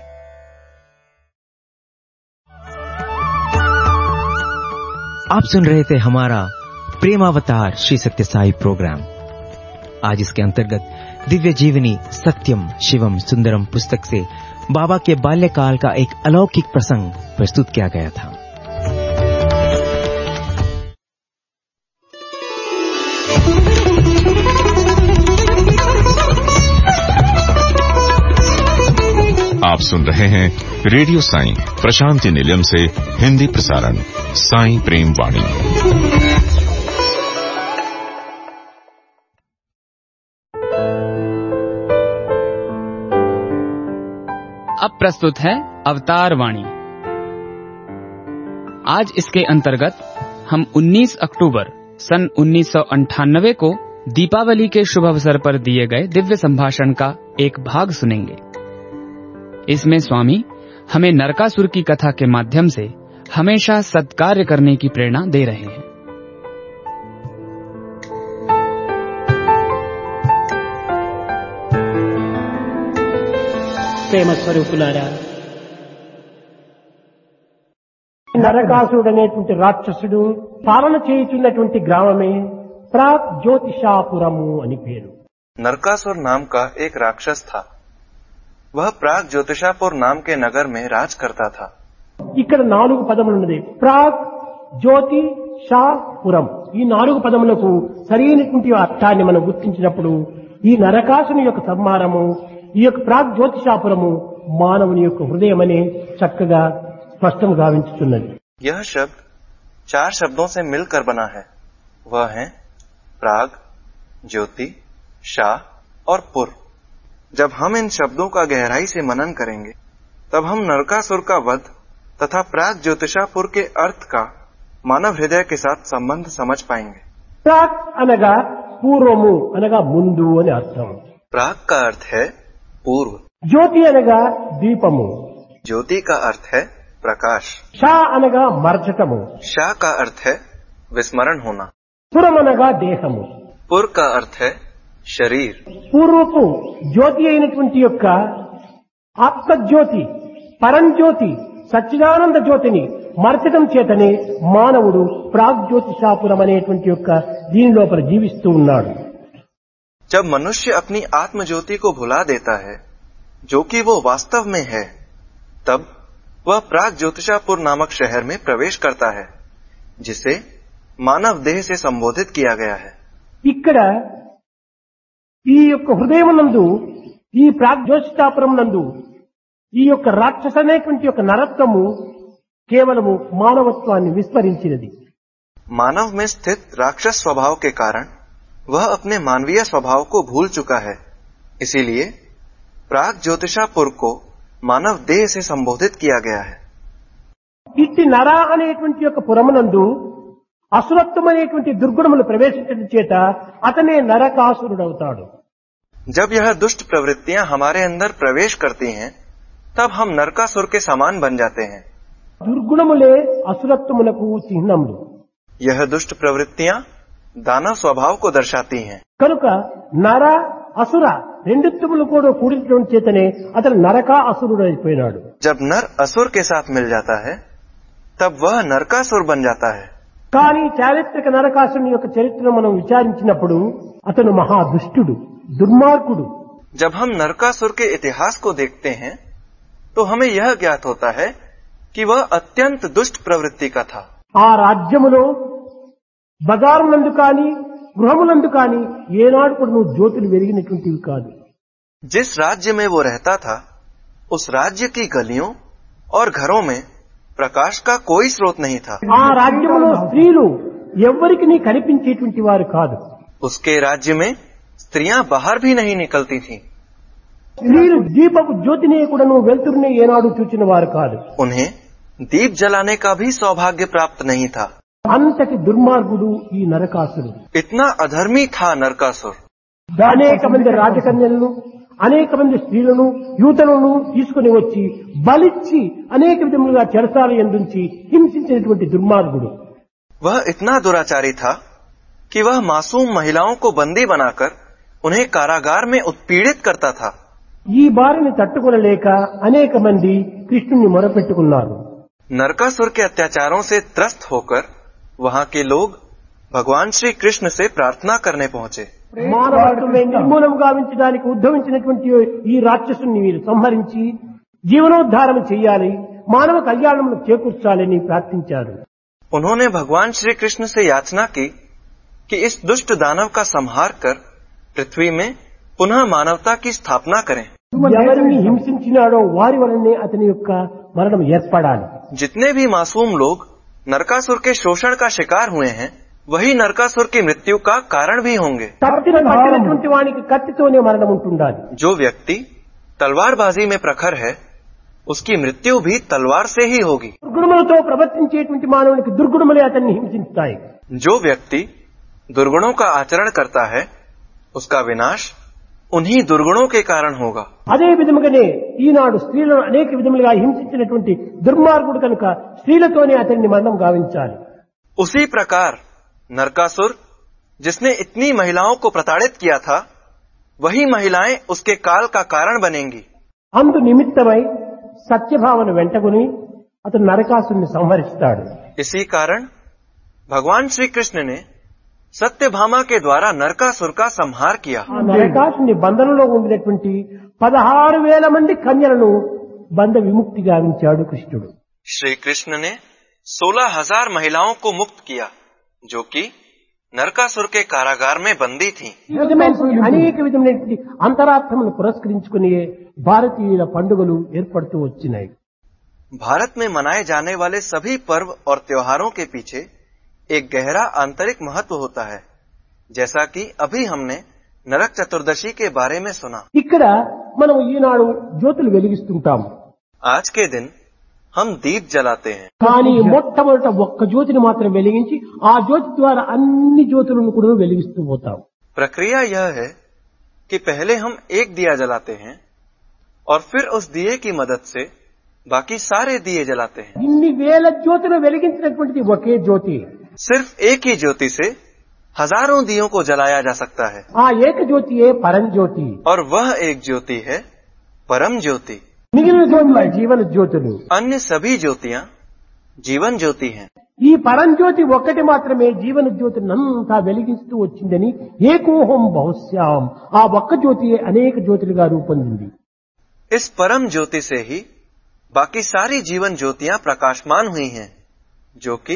आप सुन रहे थे हमारा प्रेमावतार श्री सत्य साई प्रोग्राम। आज इसके अंतर्गत दिव्य जीवनी सत्यम शिवम सुंदरम पुस्तक से बाबा के बाल्यकाल का एक अलौकिक प्रसंग प्रस्तुत किया गया था। आप सुन रहे हैं रेडियो साईं प्रशांति निलयम से हिंदी प्रसारण साईं प्रेम वाणी। अब प्रस्तुत है अवतार वाणी। आज इसके अंतर्गत हम 19 अक्टूबर सन 1998 को दीपावली के शुभ अवसर पर दिए गए दिव्य संभाषण का एक भाग सुनेंगे। इसमें स्वामी हमें नरकासुर की कथा के माध्यम से हमेशा सत्कार्य करने की प्रेरणा दे रहे हैं। ప్రేమ స్వరూపులారా, నరకాసురుడు అనేటువంటి రాక్షసుడు పాలన చేయుచున్నటువంటి గ్రామమే ప్రాగ్ జ్యోతిషాపురము అని పేరు। नरकासुर नाम का एक राक्षस था। वह प्राग ज्योतिषापुर नाम के नगर में राज करता था। ఇక్కడ 4 పదములున్నది। ప్రాగ్ జ్యోతిషాపురం, ఈ 4 పదములకు సరైనటువంటి అర్థాన్ని మనం గుర్తించినప్పుడు ఈ నరకాసుని యొక్క సంహారము, ఈ యొక్క ప్రాగ్ జ్యోతిషాపురము మానవుని యొక్క హృదయమనే చక్కగా స్పష్టం గావించుతున్నది। यह शब्द 4 शब्दों से मिलकर बना है। वह है प्राग, ज्योति, शाह और पुर। जब हम इन शब्दों का गहराई से मनन करेंगे तब हम नरकासुर का वध तथा प्राग ज्योतिषापुर के अर्थ का मानव हृदय के साथ संबंध समझ पाएंगे। प्राग అనగా పూర్వము అనగా ముందు అని అర్థం। प्राग का अर्थ है पूर्व। ज्योति అనగా దీపము। ज्योति का अर्थ है प्रकाश। शा అనగా మర్చటము। शाह का अर्थ है विस्मरण होना। పురం అనగా దేహము। पुर का अर्थ है शरीर। పూర్వపు జ్యోతి అయినటువంటి యొక్క ఆత్మజ్యోతి, పరంజ్యోతి, సచ్చిదానంద జ్యోతిని మర్చటం చేతనే మానవుడు ప్రాగ్జ్యోతిషాపురం అనేటువంటి యొక్క దీని లోపల జీవిస్తూ ఉన్నాడు। जब मनुष्य अपनी आत्म ज्योति को भुला देता है जो कि वो वास्तव में है, तब वह प्राग ज्योतिषापुर नामक शहर में प्रवेश करता है जिसे मानव देह से संबोधित किया गया है। ఇక్కడ ఈ యొక్క హృదయమునందు, ఈ ప్రాగ్జ్యోతిషాపురం నందు ఈ యొక్క రాక్షస అనేటువంటి యొక్క నరత్వము కేవలము మానవత్వాన్ని విస్మరించినది। मानव में स्थित राक्षस स्वभाव के कारण वह अपने मानवीय स्वभाव को भूल चुका है। इसीलिए प्राग ज्योतिषापुर को मानव देह से संबोधित किया गया है। ఇట్టి నర అనేటువంటి యొక్క పురమునందు అసురత్వం అనేటువంటి దుర్గుణములు ప్రవేశించడం చేత అతనే నరకాసురుడవుతాడు. जब यह दुष्ट प्रवृत्तियां हमारे अंदर प्रवेश करती हैं, तब हम नरकासुर के समान बन जाते हैं। దుర్గుణములే అసురత్వములకు చిహ్నములు. यह दुष्ट प्रवृत्तियां दानव स्वभाव को दर्शाती हैं। కనుక నర అసుర రెండుత్వములు కూడా కూడినటువంటి చేతనే అతను నరకా అసురుడు అయిపోయినాడు. जब नर असुर के साथ मिल जाता है, तब वह नरकासुर बन जाता है। కానీ చారిత్రక నరకాసురుని యొక్క చరిత్రను మనం విచారించినప్పుడు అతను మహా దుష్టుడు, దుర్మార్గుడు. जब हम नरकासुर के इतिहास को देखते हैं, तो हमें यह ज्ञात होता है कि वह अत्यंत दुष्ट प्रवृत्ति का था। ఆ రాజ్యములో బజారులందు కానీ గృహములందు కానీ ఏనాడు కూడా నువ్వు జ్యోతులు వెలిగినటువంటివి కాదు. जिस राज्य में वो रहता था, उस राज्य की गलियों और घरों में प्रकाश का कोई स्रोत नहीं था। ఆ రాజ్యములో స్త్రీలు ఎవ్వరికి నీ కనిపించేటువంటి వారు కాదు. उसके राज्य में स्त्रियां बाहर भी नहीं निकलती थीं। స్త్రీలు దీపపు జ్యోతిని కూడా నువ్వు వెళ్తురునే ఏనాడు చూచిన వారు కాదు. उन्हें दीप जलाने का भी सौभाग्य प्राप्त नहीं था। అంతటి దుర్మార్గుడు ఈ నరకాసురుడు. इतना अधर्मी था नरकासुर। అనేక మంది రాజకన్యలను, అనేక మంది స్త్రీలను, యూతలను తీసుకుని వచ్చి బలిచ్చి అనేక విధములుగా చెరసాల యందుంచి హింసించినటువంటి దుర్మార్గుడు. वह इतना दुराचारी था कि वह मासूम महिलाओं को बंदी बनाकर उन्हें कारागार में उत्पीड़ित करता था। ఈ బారిని తట్టుకొనలేక అనేక మంది కృష్ణుని మొరపెట్టుకున్నారు. नरकासुर के अत्याचारों से त्रस्त होकर वहां के लोग भगवान श्री कृष्ण से प्रार्थना करने पहुंचे। మానవత్వమే నిర్మూలం గావించడానికి ఉద్భవించినటువంటి ఈ రాక్షసుని మీరు సంహరించి జీవనోద్ధారం చేయాలి, మానవ కళ్యాణమును చేకూర్చాలని ప్రార్థించారు. उन्होंने भगवान श्री कृष्ण से याचना की कि इस दुष्ट दानव का संहार कर पृथ्वी में पुनः मानवता की स्थापना करें। ఎవరిని హింసించినాడో వారి వలనే అతని యొక్క మరణం ఏర్పడాలి. जितने भी मासूम लोग नरकासुर के शोषण का शिकार हुए हैं, वही नरकासुर की मृत्यु का कारण भी होंगे। కత్తిని పట్టినటువంటి వానికి కత్తితోనే మరణం ఉంటుండాలి. जो व्यक्ति तलवारबाजी में प्रखर है, उसकी मृत्यु भी तलवार से ही होगी। దుర్గుణములతో ప్రవర్తించేటువంటి మానవునికి దుర్గుణములే అతన్ని హింసిస్తాయి. जो व्यक्ति दुर्गुणों का आचरण करता है, उसका विनाश उन्हीं दुर्गुणों के कारण होगा। అదే విధముగానే ఈనాడు స్త్రీలను అనేక విధములుగా హింసించినటువంటి దుర్మార్గుడు కనుక స్త్రీలతోనే అతన్ని మరణం గావించాలి. उसी प्रकार नरकासुर जिसने इतनी महिलाओं को प्रताड़ित किया था, वही महिलाएं उसके काल का कारण बनेंगी। అందు నిమిత్తమై సత్యభావన వెంటగుని అతను నరకాసుని సంహరిస్తాడు. इसी कारण भगवान श्री कृष्ण ने सत्यभामा के द्वारा नरकासुर का संहार किया। ఆ నరకాసుని బంధనంలో ఉండినటువంటి 16,000 మంది కన్యలను బంధ విముక్తి గావించాడు కృష్ణుడు. श्री कृष्ण ने 16,000 महिलाओं को मुक्त किया, जो कि नरकासुर के कारागार में बंदी थीं। అనేక విధమైనటువంటి అంతరార్థములను పురస్కరించుకుని భారతీయుల పండుగలు ఏర్పడుతూ వచ్చినాయి. भारत में मनाए जाने वाले सभी पर्व और त्योहारों के पीछे एक गहरा आंतरिक महत्व होता है, जैसा कि अभी हमने नरक चतुर्दशी के बारे में सुना। ఇక్కడ మనం ఈనాడు జ్యోతులు వెలిగిస్తుంటాము. आज के दिन हम दीप जलाते हैं, కానీ మొట్టమొదట ఒక్క జ్యోతిని మాత్రం వెలిగించి ఆ జ్యోతి ద్వారా అన్ని జ్యోతులను కూడా వెలిగిస్తూ పోతాం. प्रक्रिया यह है कि पहले हम एक दिया जलाते हैं और फिर उस दिए की मदद से बाकी सारे दिए जलाते हैं। ఇన్ని వేల జ్యోతులు వెలిగించినటువంటిది ఒకే జ్యోతి. सिर्फ एक ही ज्योति से हजारों दियों को जलाया जा सकता है, ఆ ఏక జ్యోతియే పరంజ్యోతి. और वह एक ज्योति है परम ज्योति। మిగిలిన జ్యోతులు జీవన జ్యోతులు. अन्य सभी ज्योतियां जीवन ज्योति हैं। ఈ పరంజ్యోతి ఒక్కటి మాత్రమే జీవన జ్యోతినంతా వెలిగిస్తూ వచ్చిందని ఏకోహం బహుశ్యాం, ఆ ఒక్క జ్యోతియే అనేక జ్యోతులుగా రూపొందింది. इस परम ज्योति से ही बाकी सारी जीवन ज्योतियां प्रकाशमान हुई हैं, जो कि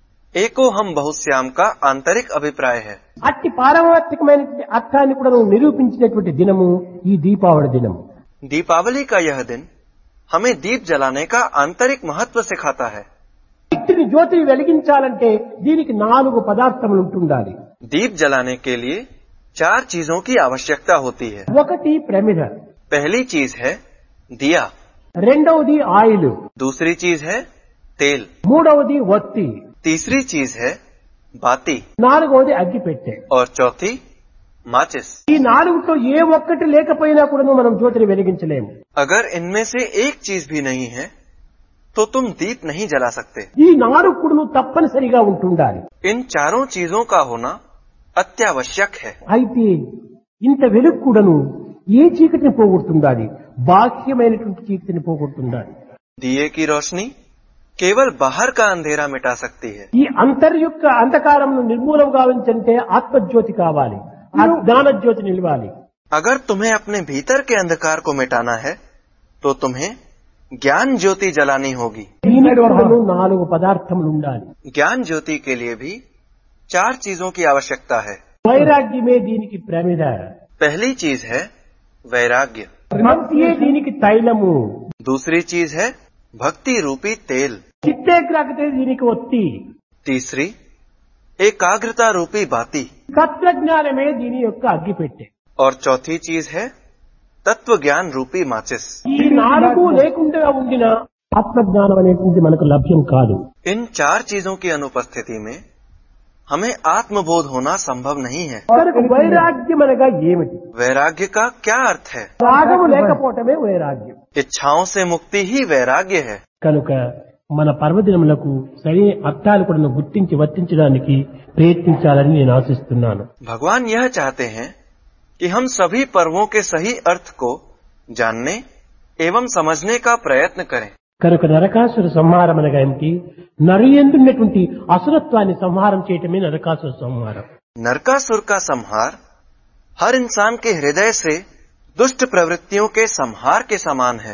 एको हम बहुश्याम का आंतरिक अभिप्राय है। అట్టి పారమార్థికమైనటువంటి అర్థాన్ని కూడా నిరూపించినటువంటి దినము ఈ దీపావళి దినము. दीपावली का यह दिन हमें दीप जलाने का आंतरिक महत्व सिखाता है। ఇట్టి జ్యోతిని వెలిగించాలంటే దీనికి 4 పదార్థములు ఉంటుండాలి. दीप जलाने के लिए 4 चीजों की आवश्यकता होती है। ఒకటి ప్రమిద, पहली चीज है दिया, రెండవది ఆయిల్, दूसरी चीज है तेल, మూడవది ఒత్తి, तीसरी चीज है बाती నాలుగవది అగ్గిపెట్టె। और चौथी माचिस। ఈ నాలుగుతో ఏ ఒక్కటి లేకపోయినా కూడా మనం జ్యోతిని వెలిగించలేము। अगर इनमें से एक चीज भी नहीं है तो तुम दीप नहीं जला सकते। ఈ నాలుగు కూడా తప్పనిసరిగా ఉంటుండాలి। इन चारों चीजों का होना अत्यावश्यक है। అయితే ఇంత వెలుగు కూడాను ఏ చీకటిని పోగొడుతుండాలి? బాహ్యమైనటువంటి చీకటిని పోగొడుతుండాలి। दिए की रोशनी केवल बाहर का अंधेरा मिटा सकती है। ఈ అంతర్యుక్త అంధకారమును నిర్మూలం గావించంటే ఆత్మజ్యోతి కావాలి, ఆ జ్ఞాన జ్యోతి నిలవాలి। अगर तुम्हें अपने भीतर के अंधकार को मिटाना है तो तुम्हें ज्ञान ज्योति जलानी होगी। దీనికి కూడాను 4 పదార్థములు ఉండాలి। ज्ञान ज्योति के लिए भी 4 चीजों की आवश्यकता है। వైరాగ్యమే దీనికి ప్రమిద, पहली चीज है वैराग्य, భక్తియే దీనికి తైలము, दूसरी चीज है भक्ति रूपी तेल, చిత్తేగ్రతే దీనికి ఒత్తి, तीसरी एकाग्रता रूपी बाती తత్వజ్ఞానమే దీని యొక్క అగ్గిపెట్టె, और चौथी चीज है तत्व ज्ञान रूपी माचिस। ఈ 4 లేకుండా ఉండిన ఆత్మజ్ఞానం అనేటువంటి మనకు లభ్యం కాదు। इन 4 चीजों की अनुपस्थिति में हमें आत्मबोध होना संभव नहीं है। కనుక వైరాగ్యం అనగా ఏమిటి? वैराग्य का क्या अर्थ है? రాగము లేకపోవటమే వైరాగ్యం। इच्छाओं से मुक्ति ही वैराग्य है। కనుక మన పర్వదినములకు సరైన అర్థాలు కూడా గుర్తించి వర్తించడానికి ప్రయత్నించాలని నేను ఆశిస్తున్నాను। भगवान यह चाहते हैं कि हम सभी पर्वों के सही अर्थ को जानने एवं समझने का प्रयत्न करें। కనుక నరకాసుర సంహారం అనగా ఏమిటి? నరియందున్నటువంటి అసురత్వాన్ని సంహారం చేయటమే నరకాసుర సంహారం। नरकासुर का संहार हर इंसान के हृदय से दुष्ट प्रवृत्तियों के संहार के समान है।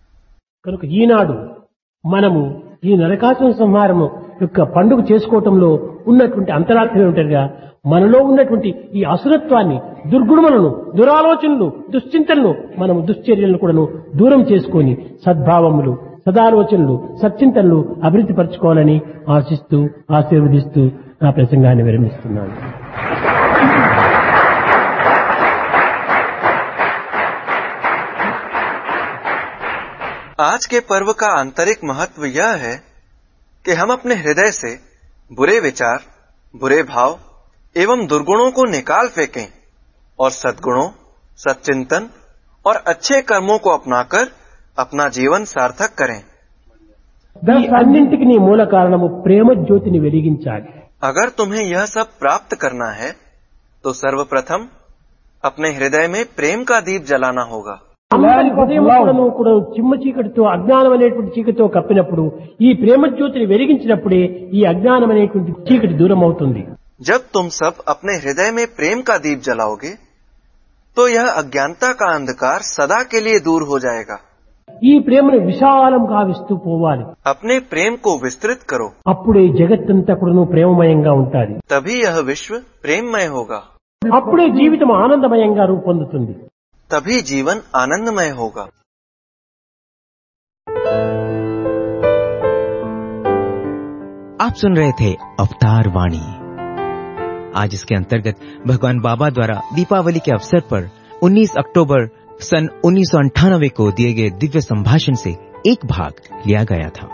కనుక ఈనాడు మనము ఈ నరకాసుర సంహారము యొక్క పండుగ చేసుకోవటంలో ఉన్నటువంటి అంతరార్థం ఏమిటనగా మనలో ఉన్నటువంటి ఈ అసురత్వాన్ని, దుర్గుణములను, దురాలోచనలు, దుశ్చింతలను, మనము దుశ్చర్యలను కూడా దూరం చేసుకొని సద్భావములు, సదాలోచనలు, సచ్చింతనలు అభివృద్ధి పరచుకోవాలని ఆశిస్తూ ఆశీర్వదిస్తూ నా ప్రసంగాన్ని విరమిస్తున్నాను। आज के पर्व का आंतरिक महत्व यह है कि हम अपने हृदय से बुरे विचार, बुरे भाव एवं दुर्गुणों को निकाल फेंकें और सद्गुणों, सच्चिंतन और अच्छे कर्मों को अपनाकर अपना जीवन सार्थक करें। ఈ అన్నింటికి నీ మూల కారణము ప్రేమ జ్యోతిని వెలిగించాలి। अगर तुम्हें यह सब प्राप्त करना है तो सर्वप्रथम अपने हृदय में प्रेम का दीप जलाना होगा। అందరి హృదయం కూడా చిమ్మ చీకటితో, అజ్ఞానం అనేటువంటి చీకటితో కప్పినప్పుడు ఈ ప్రేమ జ్యోతిని వెలిగించినప్పుడే ఈ అజ్ఞానం అనేటువంటి చీకటి దూరం అవుతుంది। जब तुम सब अपने हृदय में प्रेम का दीप जलाओगे तो यह अज्ञानता का अंधकार सदा के लिए दूर हो जाएगा। ఈ ప్రేమను విశాలం గావిస్తూ పోవాలి। अपने प्रेम को विस्तृत करो, అప్పుడే జగత్తంతా కూడా ప్రేమమయంగా ఉంటుంది। तभी यह विश्व प्रेममय होगा, అప్పుడే జీవితం ఆనందమయంగా రూపొందుతుంది। तभी जीवन आनंदमय होगा। आप सुन रहे थे अवतार वाणी। आज इसके अंतर्गत भगवान बाबा द्वारा दीपावली के अवसर पर 19 अक्टूबर सन 1998 को दिए गए दिव्य संभाषण से एक भाग लिया गया था।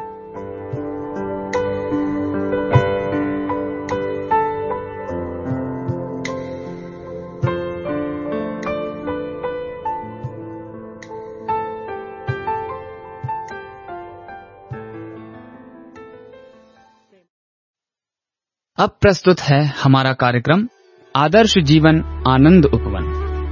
अब प्रस्तुत है हमारा कार्यक्रम आदर्श जीवन आनंद उपवन।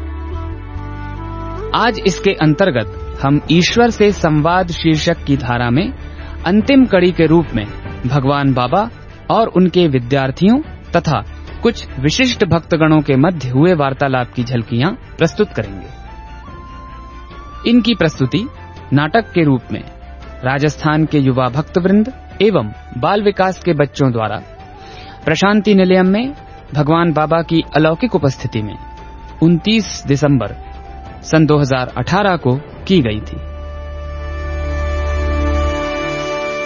आज इसके अंतर्गत हम ईश्वर से संवाद शीर्षक की धारा में अंतिम कड़ी के रूप में भगवान बाबा और उनके विद्यार्थियों तथा कुछ विशिष्ट भक्तगणों के मध्य हुए वार्तालाप की झलकियां प्रस्तुत करेंगे। इनकी प्रस्तुति नाटक के रूप में राजस्थान के युवा भक्तवृंद एवं बाल विकास के बच्चों द्वारा प्रशांति निलयम में भगवान बाबा की अलौकिक उपस्थिति में 29 दिसंबर सन 2018 को की गई थी।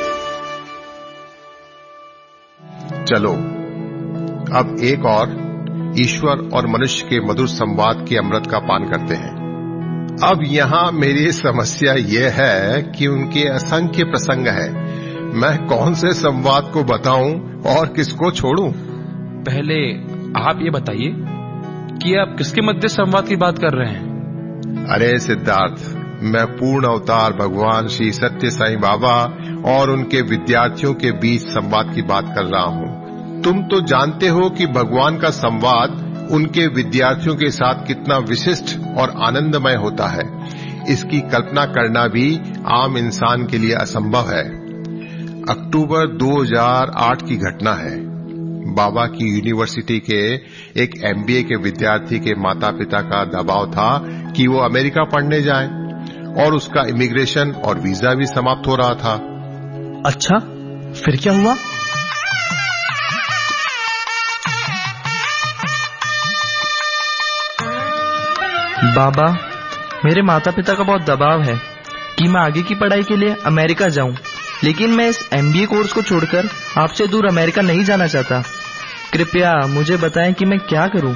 चलो अब एक और ईश्वर और मनुष्य के मधुर संवाद के अमृत का पान करते हैं। अब यहाँ मेरी समस्या यह है कि उनके असंख्य प्रसंग है, मैं कौन से संवाद को बताऊं और किसको छोड़ूं? पहले आप ये बताइए कि आप किसके मध्य संवाद की बात कर रहे हैं? अरे सिद्धार्थ, मैं पूर्ण अवतार भगवान श्री सत्य साईं बाबा और उनके विद्यार्थियों के बीच संवाद की बात कर रहा हूँ। तुम तो जानते हो कि भगवान का संवाद उनके विद्यार्थियों के साथ कितना विशिष्ट और आनंदमय होता है। इसकी कल्पना करना भी आम इंसान के लिए असंभव है। अक्टूबर 2008 की घटना है। बाबा की यूनिवर्सिटी के एक एमबीए के विद्यार्थी के माता पिता का दबाव था कि वो अमेरिका पढ़ने जाए और उसका इमिग्रेशन और वीजा भी समाप्त हो रहा था। अच्छा, फिर क्या हुआ? बाबा, मेरे माता पिता का बहुत दबाव है कि मैं आगे की पढ़ाई के लिए अमेरिका जाऊं, लेकिन मैं इस एमबीए कोर्स को छोड़कर आपसे दूर अमेरिका नहीं जाना चाहता। कृपया मुझे बताएं कि मैं क्या करूं।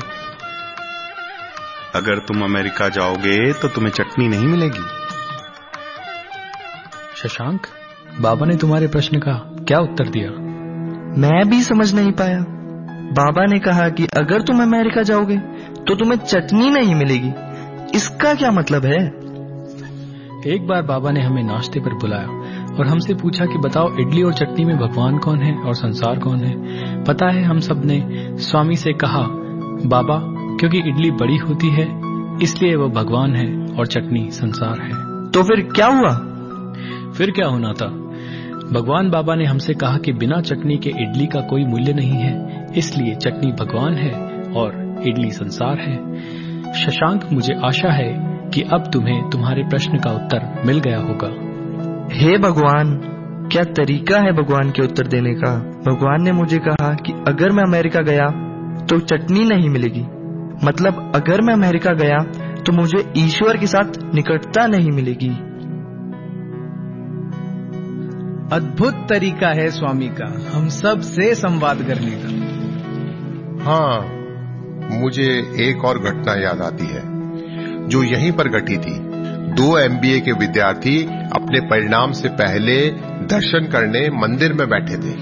अगर तुम अमेरिका जाओगे तो तुम्हें चटनी नहीं मिलेगी। शशांक, बाबा ने तुम्हारे प्रश्न का क्या उत्तर दिया? मैं भी समझ नहीं पाया। बाबा ने कहा कि अगर तुम अमेरिका जाओगे तो तुम्हें चटनी नहीं मिलेगी। इसका क्या मतलब है? एक बार बाबा ने हमें नाश्ते पर बुलाया और हमसे पूछा कि बताओ, इडली और चटनी में भगवान कौन है और संसार कौन है? पता है, हम सब ने स्वामी से कहा, बाबा, क्योंकि इडली बड़ी होती है इसलिए वो भगवान है और चटनी संसार है। तो फिर क्या हुआ? फिर क्या होना था? भगवान बाबा ने हमसे कहा कि बिना चटनी के इडली का कोई मूल्य नहीं है, इसलिए चटनी भगवान है और इडली संसार है। शशांक, मुझे आशा है कि अब तुम्हें तुम्हारे प्रश्न का उत्तर मिल गया होगा। हे भगवान, क्या तरीका है भगवान के उत्तर देने का? भगवान ने मुझे कहा कि अगर मैं अमेरिका गया तो चटनी नहीं मिलेगी, मतलब अगर मैं अमेरिका गया तो मुझे ईश्वर के साथ निकटता नहीं मिलेगी। अद्भुत तरीका है स्वामी का हम सब से संवाद करने का। हाँ, मुझे एक और घटना याद आती है जो यहीं पर घटी थी। 2 एमबीए के विद्यार्थी अपने परिणाम से पहले दर्शन करने मंदिर में बैठे थे।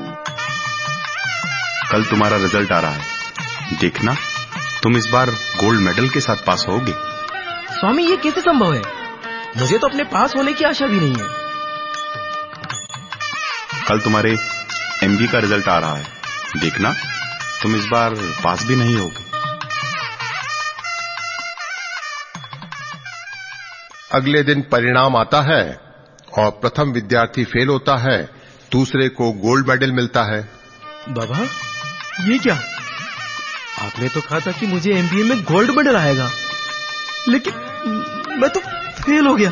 कल तुम्हारा रिजल्ट आ रहा है, देखना तुम इस बार गोल्ड मेडल के साथ पास होगे। स्वामी, ये कैसे संभव है? मुझे तो अपने पास होने की आशा भी नहीं है। कल तुम्हारे एमबीए का रिजल्ट आ रहा है, देखना तुम इस बार पास भी नहीं होगे। अगले दिन परिणाम आता है और प्रथम विद्यार्थी फेल होता है, दूसरे को गोल्ड मेडल मिलता है। बाबा, ये क्या? आपने तो कहा था कि मुझे एमबीए में गोल्ड मेडल आएगा, लेकिन मैं तो फेल हो गया।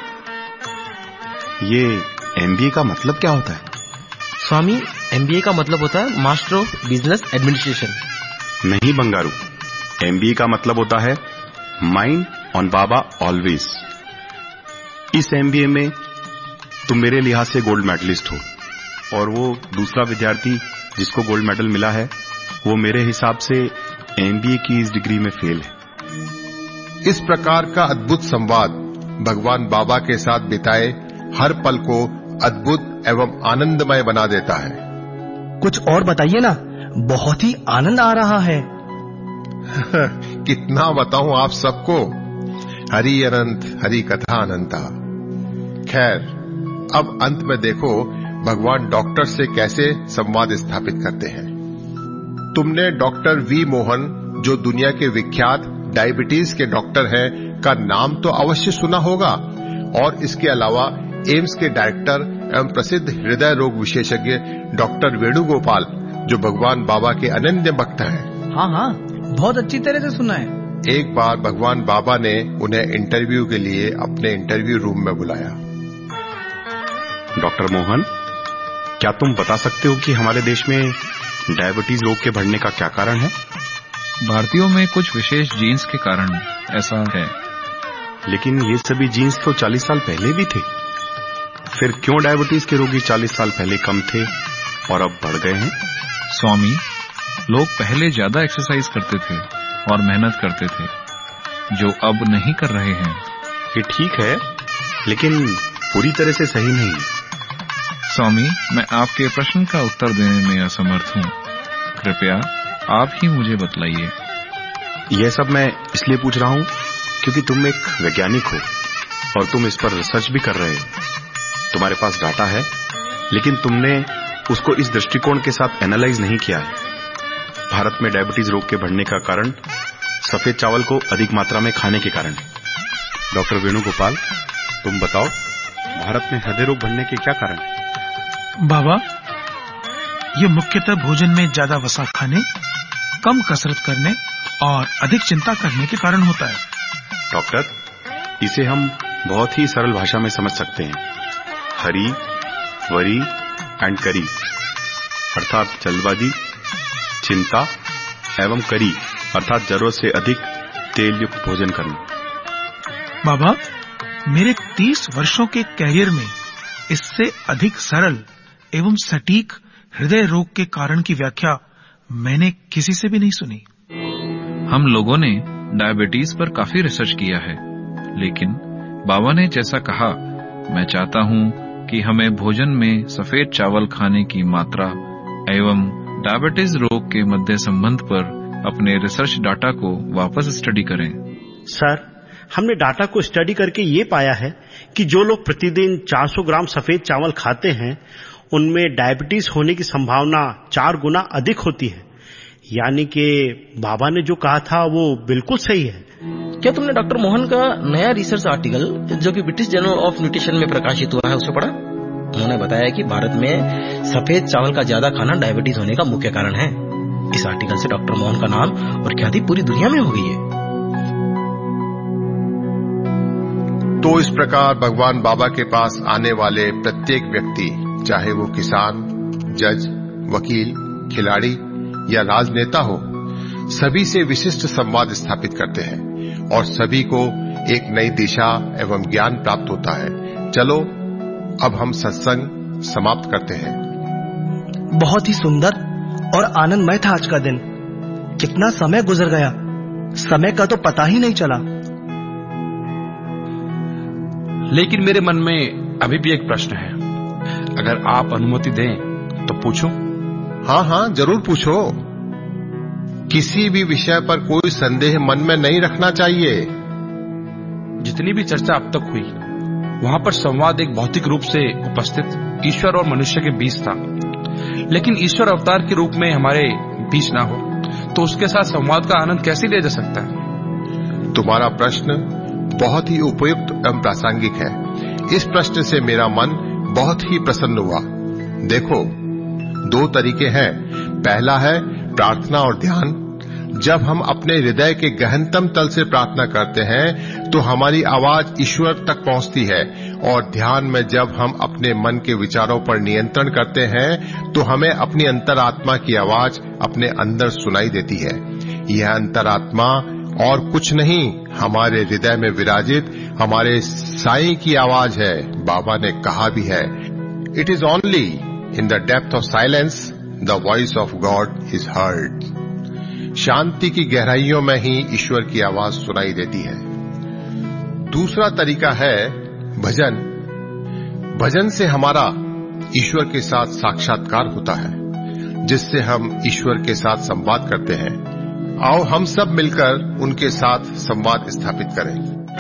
ये एमबीए का मतलब क्या होता है? स्वामी, एमबीए का मतलब होता है मास्टर ऑफ बिजनेस एडमिनिस्ट्रेशन। नहीं बंगारू, एमबीए का मतलब होता है माइंड ऑन बाबा ऑलवेज। इस एमबीए में तुम मेरे लिहाज से गोल्ड मेडलिस्ट हो और वो दूसरा विद्यार्थी जिसको गोल्ड मेडल मिला है वो मेरे हिसाब से एमबीए की इस डिग्री में फेल है। इस प्रकार का अद्भुत संवाद भगवान बाबा के साथ बिताए हर पल को अद्भुत एवं आनंदमय बना देता है। कुछ और बताइए ना, बहुत ही आनंद आ रहा है। कितना बताऊं आप सबको? हरि अनंत, हरि कथा अनंता। खैर, अब अंत में देखो भगवान डॉक्टर से कैसे संवाद स्थापित करते हैं। तुमने डॉक्टर वी मोहन, जो दुनिया के विख्यात डायबिटीज के डॉक्टर हैं, का नाम तो अवश्य सुना होगा, और इसके अलावा एम्स के डायरेक्टर एवं प्रसिद्ध हृदय रोग विशेषज्ञ डॉक्टर वेणुगोपाल, जो भगवान बाबा के अनन्य भक्त हैं। हाँ हाँ, बहुत अच्छी तरह से सुना है। एक बार भगवान बाबा ने उन्हें इंटरव्यू के लिए अपने इंटरव्यू रूम में बुलाया। डॉक्टर मोहन, क्या तुम बता सकते हो कि हमारे देश में डायबिटीज रोग के बढ़ने का क्या कारण है? भारतीयों में कुछ विशेष जीन्स के कारण ऐसा है। लेकिन ये सभी जीन्स तो 40 साल पहले भी थे। फिर क्यों डायबिटीज के रोगी 40 साल पहले कम थे और अब बढ़ गए हैं? स्वामी, लोग पहले ज्यादा एक्सरसाइज करते थे और मेहनत करते थे, जो अब नहीं कर रहे हैं। ये ठीक है, लेकिन पूरी तरह से सही नहीं। स्वामी, मैं आपके प्रश्न का उत्तर देने में असमर्थ हूँ। कृपया आप ही मुझे बतलाइए। यह सब मैं इसलिए पूछ रहा हूँ क्योंकि तुम एक वैज्ञानिक हो और तुम इस पर रिसर्च भी कर रहे हो। तुम्हारे पास डाटा है, लेकिन तुमने उसको इस दृष्टिकोण के साथ एनालाइज नहीं किया है। भारत में डायबिटीज रोग के बढ़ने का कारण सफेद चावल को अधिक मात्रा में खाने के कारण। डॉक्टर वेणुगोपाल, तुम बताओ, भारत में हृदय रोग बढ़ने के क्या कारण है? बाबा, ये मुख्यतः भोजन में ज्यादा वसा खाने, कम कसरत करने और अधिक चिंता करने के कारण होता है। डॉक्टर, इसे हम बहुत ही सरल भाषा में समझ सकते हैं। हरी, वरी एंड करी, अर्थात जल्दबाजी, चिंता एवं करी अर्थात जरूरत से अधिक तेल युक्त भोजन करना। बाबा, मेरे 30 वर्षों के कैरियर में इससे अधिक सरल एवं सटीक हृदय रोग के कारण की व्याख्या मैंने किसी से भी नहीं सुनी। हम लोगों ने डायबिटीज पर काफी रिसर्च किया है, लेकिन बाबा ने जैसा कहा, मैं चाहता हूँ कि हमें भोजन में सफेद चावल खाने की मात्रा एवं डायबिटीज रोग के मध्य संबंध पर अपने रिसर्च डाटा को वापस स्टडी करें। सर, हमने डाटा को स्टडी करके ये पाया है कि जो लोग प्रतिदिन 400 ग्राम सफेद चावल खाते हैं, उनमें डायबिटीज होने की संभावना 4 गुना अधिक होती है। यानी कि बाबा ने जो कहा था वो बिल्कुल सही है। क्या तुमने डॉक्टर मोहन का नया रिसर्च आर्टिकल जो कि ब्रिटिश जर्नल ऑफ न्यूट्रिशन में प्रकाशित हुआ है उसे पढ़ा? उन्होंने बताया कि भारत में सफेद चावल का ज्यादा खाना डायबिटीज होने का मुख्य कारण है। इस आर्टिकल से डॉक्टर मोहन का नाम और ख्याति पूरी दुनिया में हो गई है। तो इस प्रकार भगवान बाबा के पास आने वाले प्रत्येक व्यक्ति, चाहे वो किसान, जज, वकील, खिलाड़ी या राजनेता हो, सभी से विशिष्ट संवाद स्थापित करते हैं और सभी को एक नई दिशा एवं ज्ञान प्राप्त होता है। चलो अब हम सत्संग समाप्त करते हैं। बहुत ही सुंदर और आनंदमय था आज का दिन। कितना समय गुजर गया, समय का तो पता ही नहीं चला। लेकिन मेरे मन में अभी भी एक प्रश्न है, अगर आप अनुमति दें तो पूछूं? हाँ, जरूर पूछो। किसी भी विषय पर कोई संदेह मन में नहीं रखना चाहिए। जितनी भी चर्चा अब तक हुई, वहां पर संवाद एक भौतिक रूप से उपस्थित ईश्वर और मनुष्य के बीच था। लेकिन ईश्वर अवतार के रूप में हमारे बीच ना हो तो उसके साथ संवाद का आनंद कैसे लिया जा सकता है? तुम्हारा प्रश्न बहुत ही उपयुक्त एवं प्रासंगिक है। इस प्रश्न से मेरा मन बहुत ही प्रसन्न हुआ। देखो, 2 तरीके हैं। पहला है प्रार्थना और ध्यान। जब हम अपने हृदय के गहनतम तल से प्रार्थना करते हैं तो हमारी आवाज ईश्वर तक पहुंचती है, और ध्यान में जब हम अपने मन के विचारों पर नियंत्रण करते हैं तो हमें अपनी अंतरात्मा की आवाज अपने अंदर सुनाई देती है। यह अंतरात्मा और कुछ नहीं, हमारे हृदय में विराजित हमारे साईं की आवाज है। बाबा ने कहा भी है, it is only in the depth of silence the voice of God is heard. शांति की गहराइयों में ही ईश्वर की आवाज सुनाई देती है। दूसरा तरीका है भजन। भजन से हमारा ईश्वर के साथ साक्षात्कार होता है, जिससे हम ईश्वर के साथ संवाद करते हैं। आओ हम सब मिलकर उनके साथ संवाद स्थापित करें।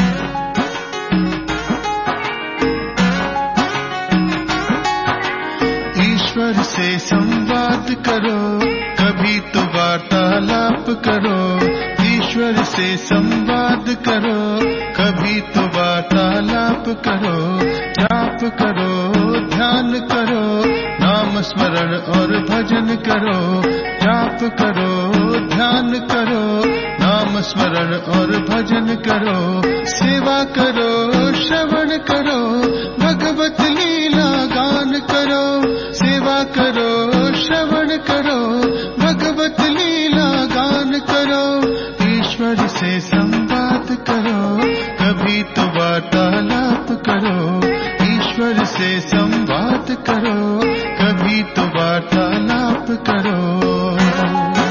ईश्वर से संवाद करो, कभी तो वार्तालाप करो। ईश्वर से संवाद करो, कभी तो वार्तालाप करो। जाप करो, ध्यान करो, नाम स्मरण और भजन करो। जाप करो, ध्यान करो, नाम स्मरण और भजन करो। सेवा करो, श्रवण करो, भगवत लीला गान करो। सेवा करो, श्रवण करो, भगवत लीला गान करो। ईश्वर से संवाद करो, कभी तो वार्तालाप करो। ईश्वर से संवाद करो, कभी तो वार्तालाप करो।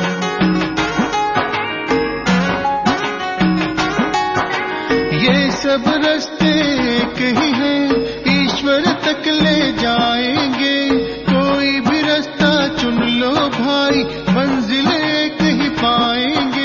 भाई मंजिल एक ही पाएंगे।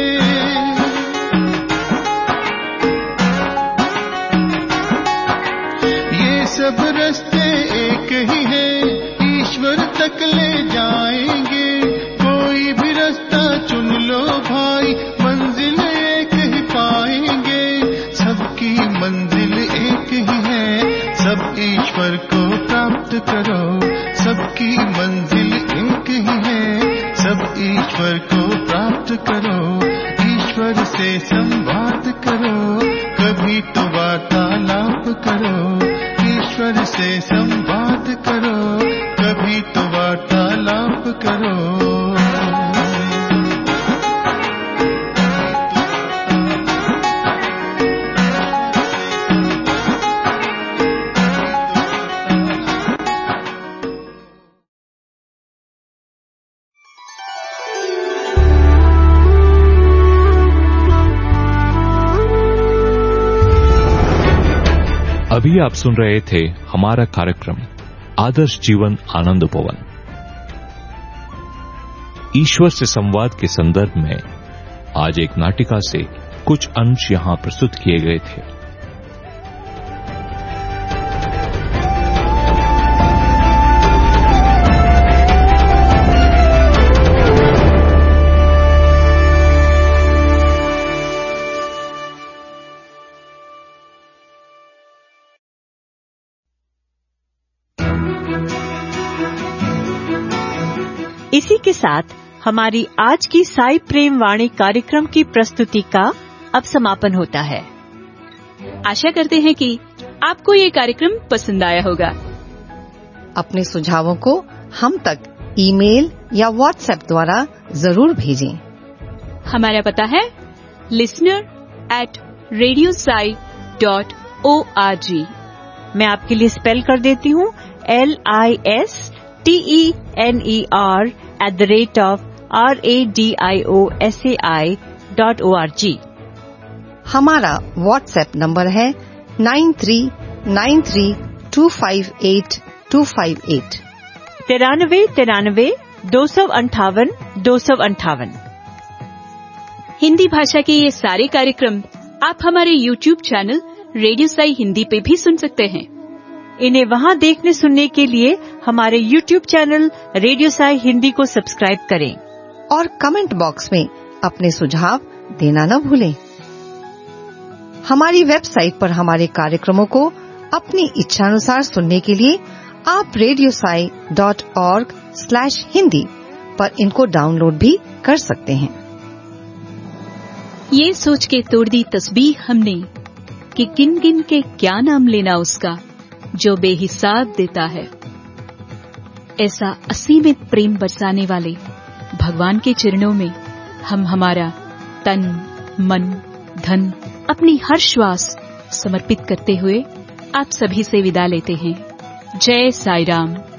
ये सब रास्ते एक ही है, ईश्वर तक ले जाएंगे। कोई भी रास्ता चुन लो भाई, मंजिल एक ही पाएंगे। सबकी मंजिल एक ही है, सब ईश्वर को प्राप्त करो। सबकी मंजिल एक ही है, सब ईश्वर को प्राप्त करो। ईश्वर से संवाद करो, कभी तो वार्तालाप करो। ईश्वर से संवाद करो, कभी तो वार्तालाप करो। अभी आप सुन रहे थे हमारा कार्यक्रम आदर्श जीवन आनंद उपवन। ईश्वर से संवाद के संदर्भ में आज एक नाटिका से कुछ अंश यहां प्रस्तुत किए गए थे। इसी के साथ हमारी आज की साई प्रेम वाणी कार्यक्रम की प्रस्तुति का अब समापन होता है। आशा करते हैं कि आपको ये कार्यक्रम पसंद आया होगा। अपने सुझावों को हम तक ईमेल या व्हाट्सएप द्वारा जरूर भेजें। हमारा पता है listener@radiosai.org। मैं आपके लिए स्पेल कर देती हूँ listener@radiosai.org। हमारा व्हाट्सएप नंबर है 9393258258 93 258 258। हिंदी भाषा के ये सारे कार्यक्रम आप हमारे YouTube channel radio Sai Hindi पे भी सुन सकते हैं। इन्हें वहां देखने सुनने के लिए हमारे YouTube channel radio Sai Hindi को सब्सक्राइब करें और कमेंट बॉक्स में अपने सुझाव देना न भूलें। हमारी वेबसाइट पर हमारे कार्यक्रमों को अपनी इच्छानुसार सुनने के लिए आप radiosai.org/hindi पर इनको डाउनलोड भी कर सकते हैं। ये सोच के तोड़ दी तस्बीह हमने कि किन किन के क्या नाम लेना उसका जो बेहिसाब देता है। ऐसा असीमित प्रेम बरसाने वाले भगवान के चरणों में हम हमारा तन, मन, धन, अपनी हर श्वास समर्पित करते हुए आप सभी से विदा लेते हैं। जय साई राम।